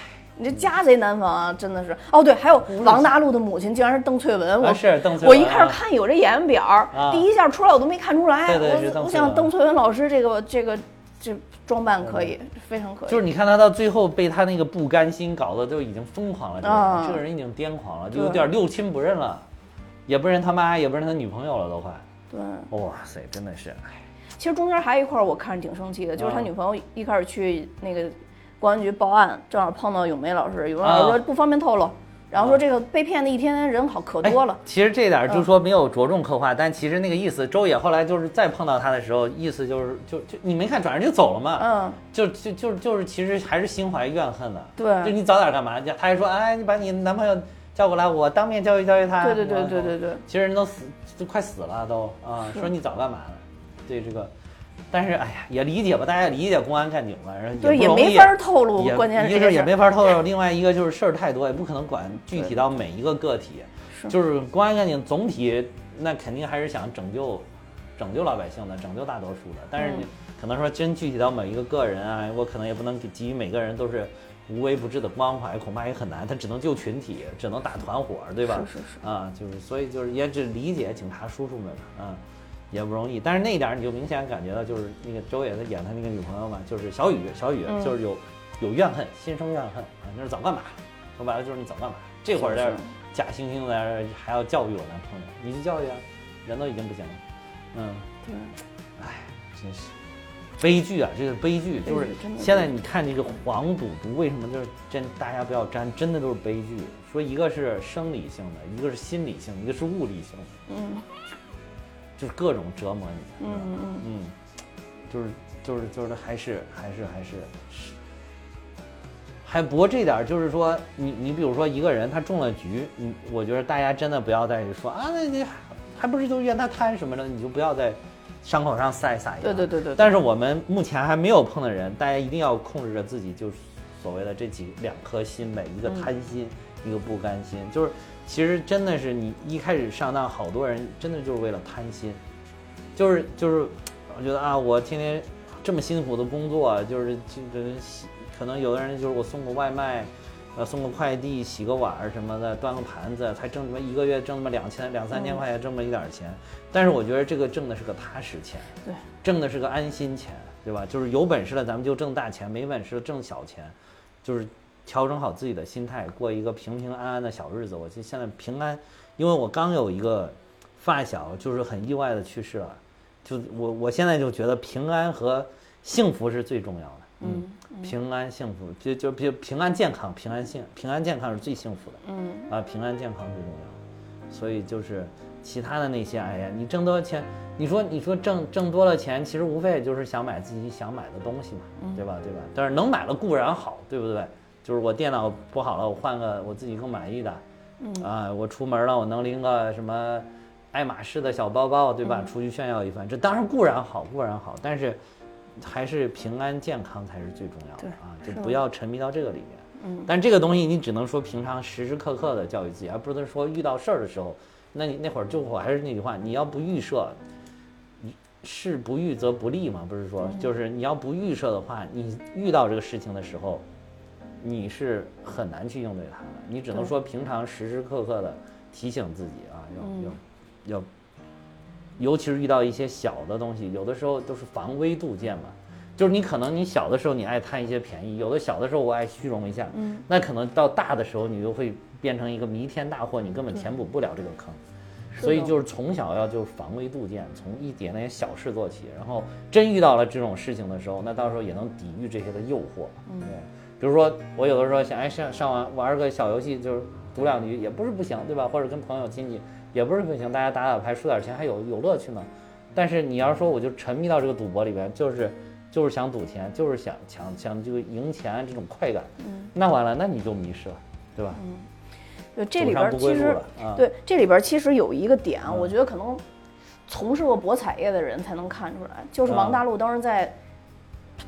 你这家贼难防啊，真的是。哦，对，还有王大陆的母亲竟然是邓萃雯，我、 啊、是邓萃雯。我一开始看有这演员表，啊、第一下出来我都没看出来。 对对， 我我想邓萃雯老师这个这个这装扮可以，非常可以。 就是你看他到最后被他那个不甘心搞得都已经疯狂了，这个人、啊、这个人已经癫狂了，就有点六亲不认了，也不认他妈，也不认他女朋友了，都快。 对， 哇塞，真的是，哎。 其实中间还有一块我看着挺生气的，就是他女朋友一开始去那个公安局报案，正好碰到咏梅老师，咏梅老师说不方便透露，然后说这个被骗的一天人好可多了。 哎、其实这点就说没有着重刻画，嗯、但其实那个意思，周也后来就是再碰到他的时候，意思就是就就你没看转身就走了嘛， 嗯， 就就就就是其实还是心怀怨恨的， 对， 就你早点干嘛？他还说，哎，你把你男朋友叫过来，我当面教育教育他。 对对对对对对， 其实人都死，都快死了都啊，说你早干嘛呢？对这个。但是哎呀，也理解吧，大家也理解公安干警吧，然后对也没法透露，关键是一个是也没法透露，另外一个就是事儿太多，也不可能管具体到每一个个体。就是公安干警总体那肯定还是想拯救拯救老百姓的，拯救大多数的。但是你可能说真具体到每一个个人啊，我可能也不能给予每个人都是无微不至的关怀，恐怕也很难。他只能救群体，只能打团伙，对吧？ 是是是啊，就是所以就是也只理解警察叔叔们啊。也不容易，但是那一点你就明显感觉到，就是那个周也在演他那个女朋友嘛，就是小雨，小雨就是有、嗯、有怨恨，心生怨恨啊，就是早干嘛？说白了就是你早干嘛？这会儿在假惺惺的还要教育我男朋友，你去教育啊，人都已经不行了，嗯， 对， 哎，真是悲剧啊，这个悲剧就是现在你看这个黄赌毒为什么就是真大家不要沾，真的都是悲剧。说一个是生理性的，一个是心理性的，一个是物理性的， 嗯。 就是各种折磨你， 嗯嗯嗯，就是就是就是还是还是还是是，还不过这点就是说，你你比如说一个人他中了局，你我觉得大家真的不要再说啊，那你还不是就怨他贪什么的，你就不要在伤口上撒撒盐。 对对对 对, 对。 但是我们目前还没有碰的人，大家一定要控制着自己，就是所谓的这几两颗心，每一个贪心，嗯、一个不甘心，就是。其实真的是你一开始上当，好多人真的就是为了贪心，就是就是，我觉得啊，我天天这么辛苦的工作，就是这个可能有的人就是我送个外卖，呃，送个快递，洗个碗什么的，端个盘子，才挣这么一个月挣那么两千两三千块钱，挣那么一点钱。但是我觉得这个挣的是个踏实钱， 对， 挣的是个安心钱，对吧？就是有本事了咱们就挣大钱，没本事了挣小钱，就是。调整好自己的心态，过一个平平安安的小日子。我就现在平安，因为我刚有一个发小，就是很意外的去世了。就我我现在就觉得平安和幸福是最重要的。嗯，嗯平安幸福就就平平安健康，平安幸平安健康是最幸福的。 嗯啊，平安健康最重要。所以就是其他的那些，哎呀，你挣多少钱？你说你说挣挣多了钱，其实无非就是想买自己想买的东西嘛，对吧？对吧？但是能买了固然好，对不对？就是我电脑不好了，我换个我自己更满意的， 嗯啊，我出门了，我能拎个什么爱马仕的小包包，对吧？ 嗯、 出去炫耀一番，这当然固然好，固然好，但是还是平安健康才是最重要的啊！就不要沉迷到这个里面。 嗯， 但这个东西你只能说平常时时刻刻的教育自己，而不是说遇到事儿的时候，那你那会儿就我还是那句话，你要不预设，事不预则不立嘛，不是说，就是你要不预设的话，你遇到这个事情的时候。你是很难去应对它的，你只能说平常时时刻刻的提醒自己啊，要、嗯、要要，尤其是遇到一些小的东西，有的时候都是防微杜渐嘛。就是你可能你小的时候你爱贪一些便宜，有的小的时候我爱虚荣一下， 嗯， 那可能到大的时候你就会变成一个弥天大祸，你根本填补不了这个坑。所以就是从小要就防微杜渐，从一点点小事做起，然后真遇到了这种事情的时候，那到时候也能抵御这些的诱惑， 嗯。 对，比如说我有的时候想哎上上完玩个小游戏，就是赌两局也不是不行，对吧？或者跟朋友亲戚也不是不行，大家打打牌输点钱还有有乐趣呢。但是你要说我就沉迷到这个赌博里边，就是就是想赌钱，就是想想想这个赢钱这种快感， 嗯， 那完了那你就迷失了，对吧？ 嗯，对，这里边其实、啊、对这里边其实有一个点、嗯，我觉得可能从事过博彩业的人才能看出来，就是王大陆当时在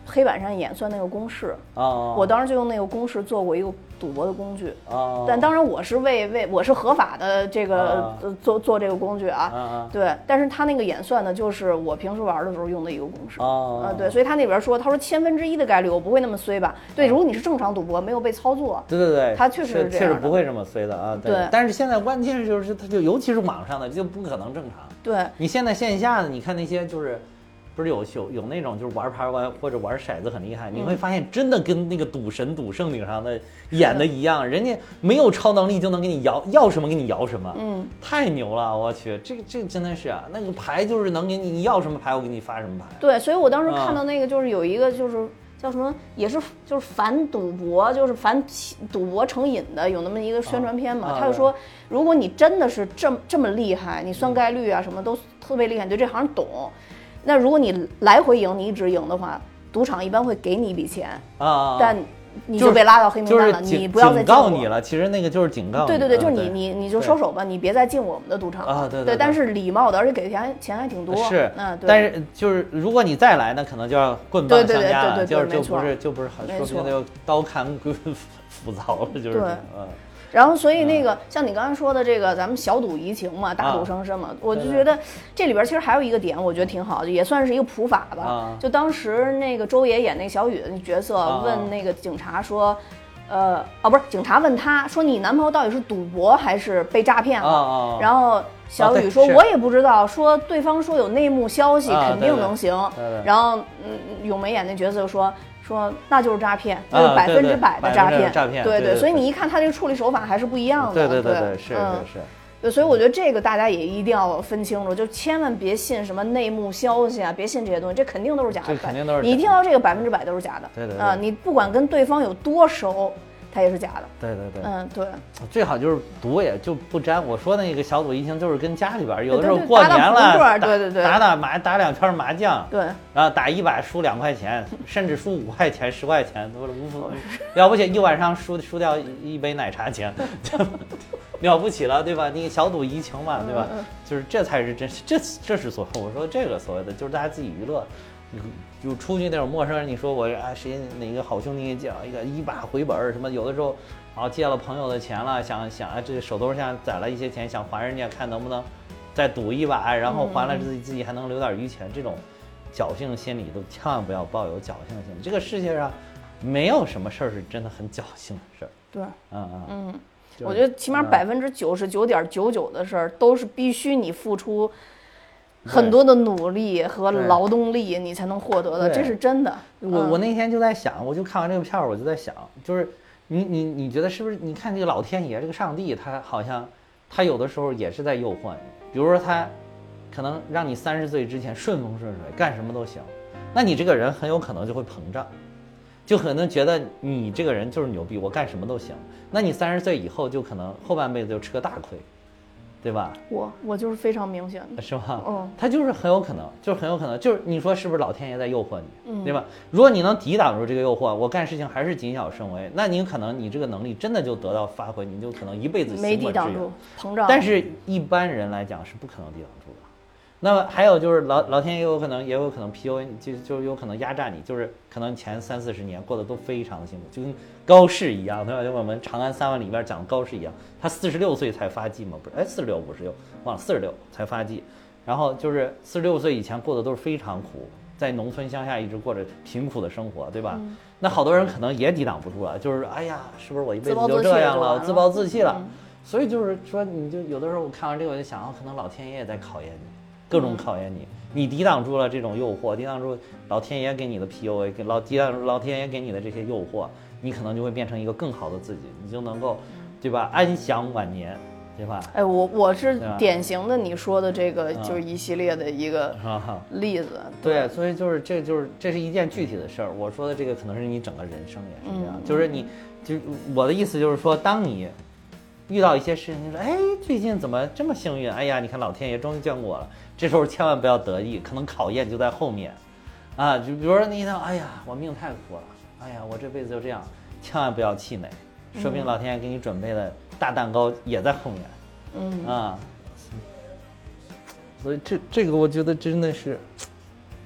黑板上演算那个公式哦， 我当时就用那个公式做过一个赌博的工具哦， 但当然我是为为我是合法的这个、哦呃、做做这个工具啊， 哦、 对，但是他那个演算呢，就是我平时玩的时候用的一个公式哦， 呃对，所以他那边说，他说千分之一的概率我不会那么衰吧？对，如果你是正常赌博没有被操作， 对对对， 他确实是这样， 确实不会这么衰的啊，对。 对但是现在关键就是他就尤其是网上的就不可能正常， 对， 你现在线下的你看那些就是。不是有有有那种就是玩牌玩或者玩骰子很厉害，你会发现真的跟那个赌神赌圣顶上的演的一样，人家没有超能力就能给你摇要什么给你摇什么， 嗯， 太牛了，我去，这个这个真的是啊，那个牌就是能给你你要什么牌我给你发什么牌。 对，所以我当时看到那个就是有一个就是叫什么，也是就是反赌博，就是反赌博成瘾的，有那么一个宣传片嘛， 啊、 他就说，如果你真的是这么这么厉害，你算概率啊什么都特别厉害，你对这行懂。那如果你来回赢，你一直赢的话，赌场一般会给你一笔钱啊， 但你就被拉到黑名单了， 就是、 你不要再警告你了。其实那个就是警告你。 对对对，就是你你你就收手吧，你别再进我们的赌场啊。对 对, 对, 对，但是礼貌的，而且给钱钱还挺多。 是， 嗯，对。 但是就是如果你再来，那可能就要棍棒相加了， 就就不是就不是很说不定就刀砍斧凿了，就是。 对， 嗯。 然后，所以那个、嗯、像你刚才说的这个，咱们小赌怡情嘛，大赌伤身嘛，啊、我就觉得这里边其实还有一个点，我觉得挺好的，也算是一个普法吧。 啊、 就当时那个周也演那小雨的角色， 啊、 问那个警察说，呃，哦，不是，警察问他说，你男朋友到底是赌博还是被诈骗了？ 啊、 然后小雨说，我也不知道，说对方说有内幕消息，肯定能行。 啊、对对对然后，嗯，咏梅演那角色就说。说那就是诈骗，那是百分之百的诈骗， 诈骗， 对对， 所以你一看他这个处理手法还是不一样的， 对对对对，是是是。 对，所以我觉得这个大家也一定要分清楚，就千万别信什么内幕消息啊，别信这些东西，这肯定都是假的， 这肯定都是。 你一听到这个百分之百都是假的， 对对啊，你不管跟对方有多熟。它也是假的， 对对对， 嗯对， 最好就是赌也就不沾。我说那个小赌怡情就是跟家里边有的时候过年了， 对对对， 打打麻打两圈麻将， 对， 然后打一把输两块钱，甚至输五块钱十块钱都是无所谓，了不起一晚上输输掉一杯奶茶钱，了不起了，对吧？你小赌怡情嘛，对吧？就是这才是真，这这是所我说这个所谓的就是大家自己娱乐。就出去那种陌生人，你说我啊谁哪个好兄弟借一个一把回本什么，有的时候啊借了朋友的钱了，想想啊这手头上攒了一些钱，想还人家，看能不能再赌一把，然后还了自己自己还能留点余钱，这种侥幸心理都千万不要抱有侥幸心理。这个世界上没有什么事儿是真的很侥幸的事儿。 对， 嗯嗯嗯，我觉得起码百分之九十九点九九的事儿都是必须你付出。很多的努力和劳动力，你才能获得的，这是真的。 我、嗯、我那天就在想，我就看完这个片儿，我就在想，就是你你你觉得是不是？你看这个老天爷，这个上帝，他好像他有的时候也是在诱惑你。比如说他可能让你三十岁之前顺风顺水，干什么都行，那你这个人很有可能就会膨胀，就可能觉得你这个人就是牛逼，我干什么都行。那你三十岁以后，就可能后半辈子就吃个大亏。对吧？ 我我就是非常明显的， 是吧？ 嗯， 他就是很有可能，就是很有可能，就是你说是不是老天爷在诱惑你， 嗯， 对吧？如果你能抵挡住这个诱惑，我干事情还是谨小慎微，那你可能你这个能力真的就得到发挥，你就可能一辈子没抵挡住膨胀。 但是一般人来讲是不可能抵挡住的。那么还有就是老老天爷有可能也有可能 P U A 你，就就有可能压榨你，就是可能前三四十年过得都非常的辛苦，就跟高适一样，对吧？就我们《长安三万里》里边讲高适一样，他四十六岁才发迹嘛，不是？哎，四十六不是六，忘了四十六才发迹。然后就是四十六岁以前过得都是非常苦，在农村乡下一直过着贫苦的生活，对吧？ 嗯、 那好多人可能也抵挡不住了，就是哎呀，是不是我一辈子就这样了，自暴自弃了？ 嗯、 所以就是说，你就有的时候我看完这个，我就想，可能老天爷也在考验你。各种考验你，你抵挡住了这种诱惑，抵挡住老天爷给你的 P U A， 给老抵挡住老天爷给你的这些诱惑，你可能就会变成一个更好的自己，你就能够，对吧？安享晚年，对吧？ 哎，我我是典型的你说的这个，就是一系列的一个例子。 嗯、对, 对，所以就是这就是这是一件具体的事儿。我说的这个可能是你整个人生也是这样，嗯、就是你，就我的意思就是说，当你遇到一些事情，说，哎，最近怎么这么幸运？哎呀，你看老天爷终于眷顾我了。这时候千万不要得意，可能考验就在后面，啊，就比如说你一想，哎呀，我命太苦了，哎呀，我这辈子就这样，千万不要气馁，说不定老天爷给你准备的大蛋糕也在后面， 嗯啊，所以这这个我觉得真的是，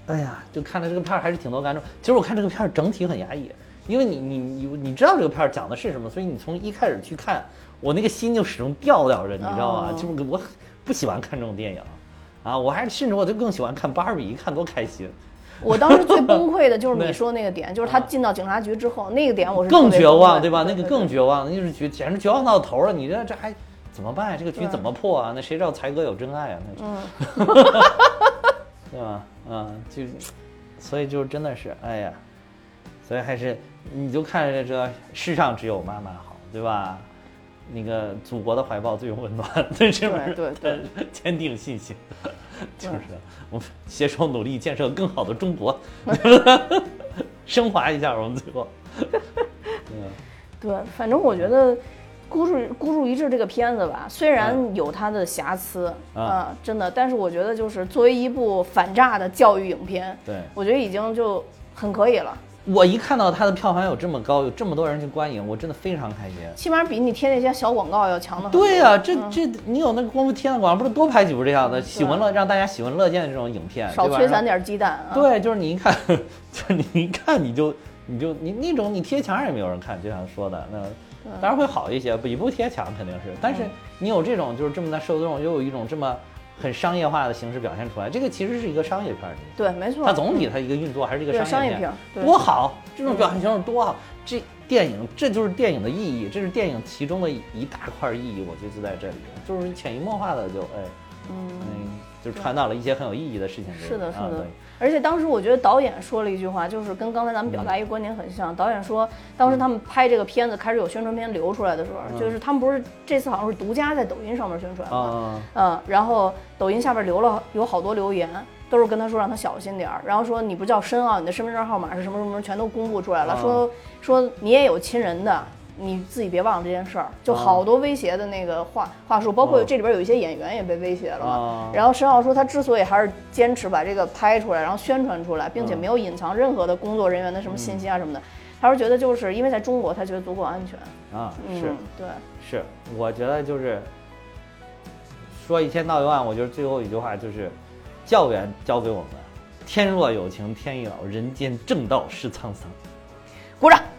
哎呀，就看了这个片儿还是挺多感触。其实我看这个片儿整体很压抑，因为你你你你知道这个片儿讲的是什么，所以你从一开始去看，我那个心就始终吊吊着，你知道吗？哦、就是我不喜欢看这种电影，啊，我还甚至我就更喜欢看芭比，一看多开心。 我当时最崩溃的就是你说那个点，就是他进到警察局之后，那个点我是更绝望，对吧？那个更绝望，那就是绝简直绝望到头了。你这这还怎么办呀？这个局怎么破啊？那谁知道才哥有真爱啊？那是，嗯、对吧？啊，就所以就真的是，哎呀，所以还是你就看着这世上只有妈妈好，对吧？那个祖国的怀抱最温暖，对是不是？ 对对， 坚定信心。就是我们携手努力建设更好的中国，升华一下我们最后。 对，反正我觉得《孤注孤注一掷》这个片子吧，虽然有它的瑕疵啊、呃，真的，但是我觉得就是作为一部反诈的教育影片， 对， 我觉得已经就很可以了。 我一看到它的票房有这么高，有这么多人去观影，我真的非常开心。 起码比你贴那些小广告要强的很多。 对呀、啊，这这你有那个功夫贴那广告，不是多拍几部这样的喜闻乐让大家喜闻乐见的这种影片， 少催散点鸡蛋啊。 对，就是你一看，就你一看你就你就你那种你贴墙也没有人看，就像说的那。当然会好一些，比不贴墙肯定是，但是你有这种就是这么大受众，又有一种这么很商业化的形式表现出来，这个其实是一个商业片。 对，没错。 它总体它一个运作还是一个商业片， 商业多好！这种表现形式多好！这电影这就是电影的意义，这是电影其中的一大块意义，我觉得就在这里，就是潜移默化的就哎，嗯，就传导了一些很有意义的事情。 是的，是的。啊而且当时我觉得导演说了一句话，就是跟刚才咱们表达一个观点很像。嗯、导演说，当时他们拍这个片子开始有宣传片流出来的时候，嗯、就是他们不是这次好像是独家在抖音上面宣传嘛，嗯, 嗯，然后抖音下边留了有好多留言，都是跟他说让他小心点儿，然后说你不叫申奥，你的身份证号码是什么什么，全都公布出来了，嗯、说说你也有亲人的。你自己别忘了这件事儿，就好多威胁的那个话话术，包括这里边有一些演员也被威胁了嘛。然后申奥说他之所以还是坚持把这个拍出来，然后宣传出来，并且没有隐藏任何的工作人员的什么信息啊什么的，他是觉得就是因为在中国，他觉得足够安全啊。是， 对， 是，我觉得就是说一千道一万，我觉得最后一句话就是教员教给我们：天若有情天亦老，人间正道是沧桑。 鼓掌。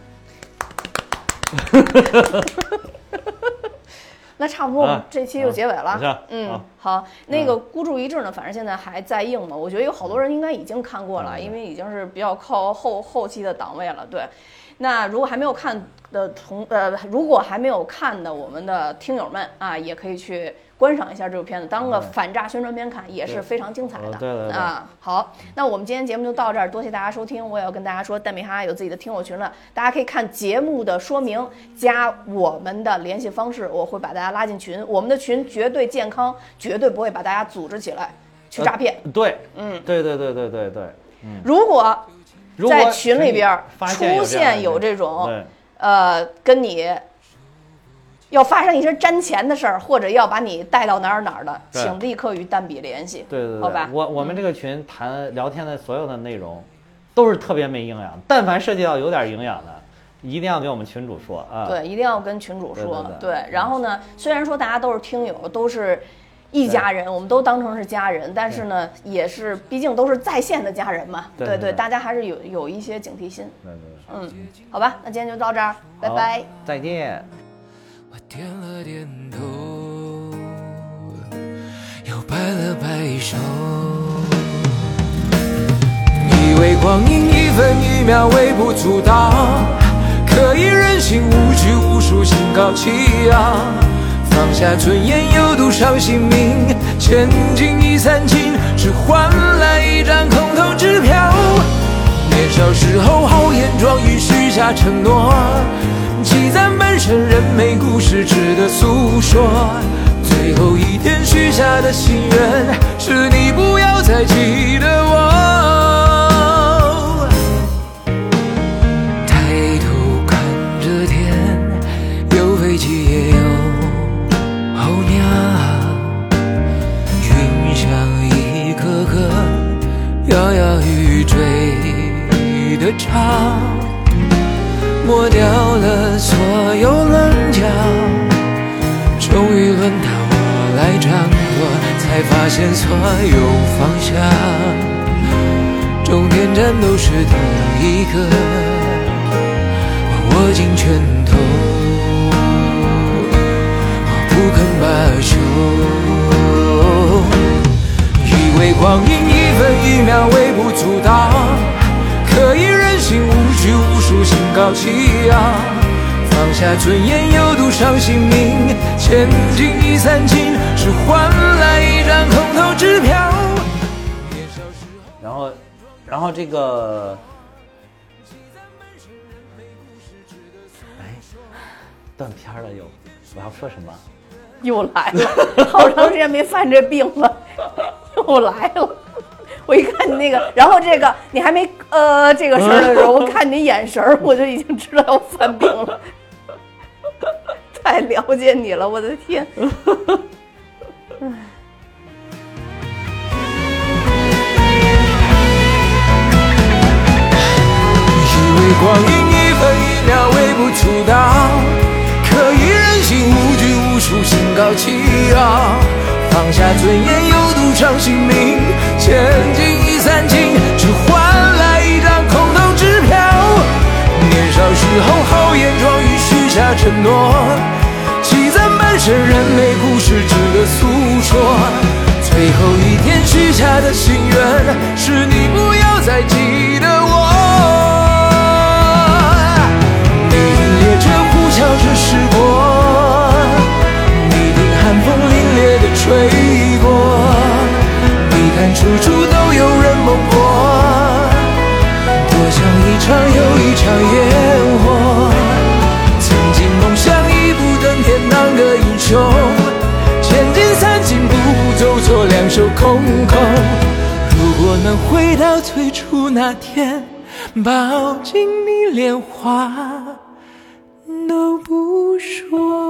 那差不多，我们这期就结尾了。 啊、 嗯，好，那个孤注一掷呢，反正现在还在映嘛。我觉得有好多人应该已经看过了，嗯、因为已经是比较靠后后期的档位了。对，那如果还没有看的同呃，如果还没有看的我们的听友们啊，也可以去观赏一下这部片子，当个反诈宣传片看，也是非常精彩的。 对对对啊，好，那我们今天节目就到这儿，多谢大家收听。我也要跟大家说，蛋米哈有自己的听友群了，大家可以看节目的说明，加我们的联系方式，我会把大家拉进群。我们的群绝对健康，绝对不会把大家组织起来去诈骗。 呃、对，嗯，对对对对对对，嗯， 如果在群里边出现有这种，呃，跟你。要发生一些沾钱的事儿，或者要把你带到哪儿哪儿的，请立刻与蛋比联系。 对对对， 好吧。 我我们这个群谈、嗯、聊天的所有的内容，都是特别没营养。但凡涉及到有点营养的，一定要给我们群主说啊。 对，一定要跟群主说。 对, 对, 对, 对，然后呢，虽然说大家都是听友，都是一家人，我们都当成是家人，但是呢，也是毕竟都是在线的家人嘛。 对 对, 对, 对，大家还是有有一些警惕心。 对对对。 嗯，好吧，那今天就到这儿，拜拜， 再见。 我点了点头，又摆了摆手，以为光阴一分一秒微不足道，可以任性无拘无束心高气扬，放下尊严有赌上性命，千金已散尽，只换来一张空头支票。年少时候豪言壮语许下承诺，积攒半生人美故事值得诉说，最后一天许下的心愿是你不要再记得我。抬头看着天，有飞机也有候鸟，云像一颗颗摇摇欲坠的潮，抹掉了所有棱角，终于轮到我来掌舵，才发现所有方向终点站都是同一个，我握紧拳头，我不肯罢休。以为光阴一分一秒微不足道，可以任性无拘无束，心高气扬。放下尊严，有赌上性命，前进一三斤，是换来一张空头支票。 然后，然后这个，哎，断片了又，我要说什么？ 又来了，好长时间没犯这病了，又来了。我一看你那个，然后这个你还没呃这个事儿的时候，我看你眼神儿，我就已经知道要犯病了。太了解你了，我的天！ 以为光阴一分一秒微不足道，可以任性无拘无束，心高气昂。放下尊严，有赌上性命，前进一三斤，只换来一张空头支票。年少时候豪言壮语，许下承诺，积攒半生人类故事值得诉说。最后一天许下的心愿，是你不要再记得我。你听列车呼啸着驶过，你听寒风凛冽的吹过，你看处处都有人梦破，多像一场又一场烟火。曾经梦想一步登天当个英雄，前进三进步步走错两手空空。如果能回到最初那天，抱紧你连话都不说。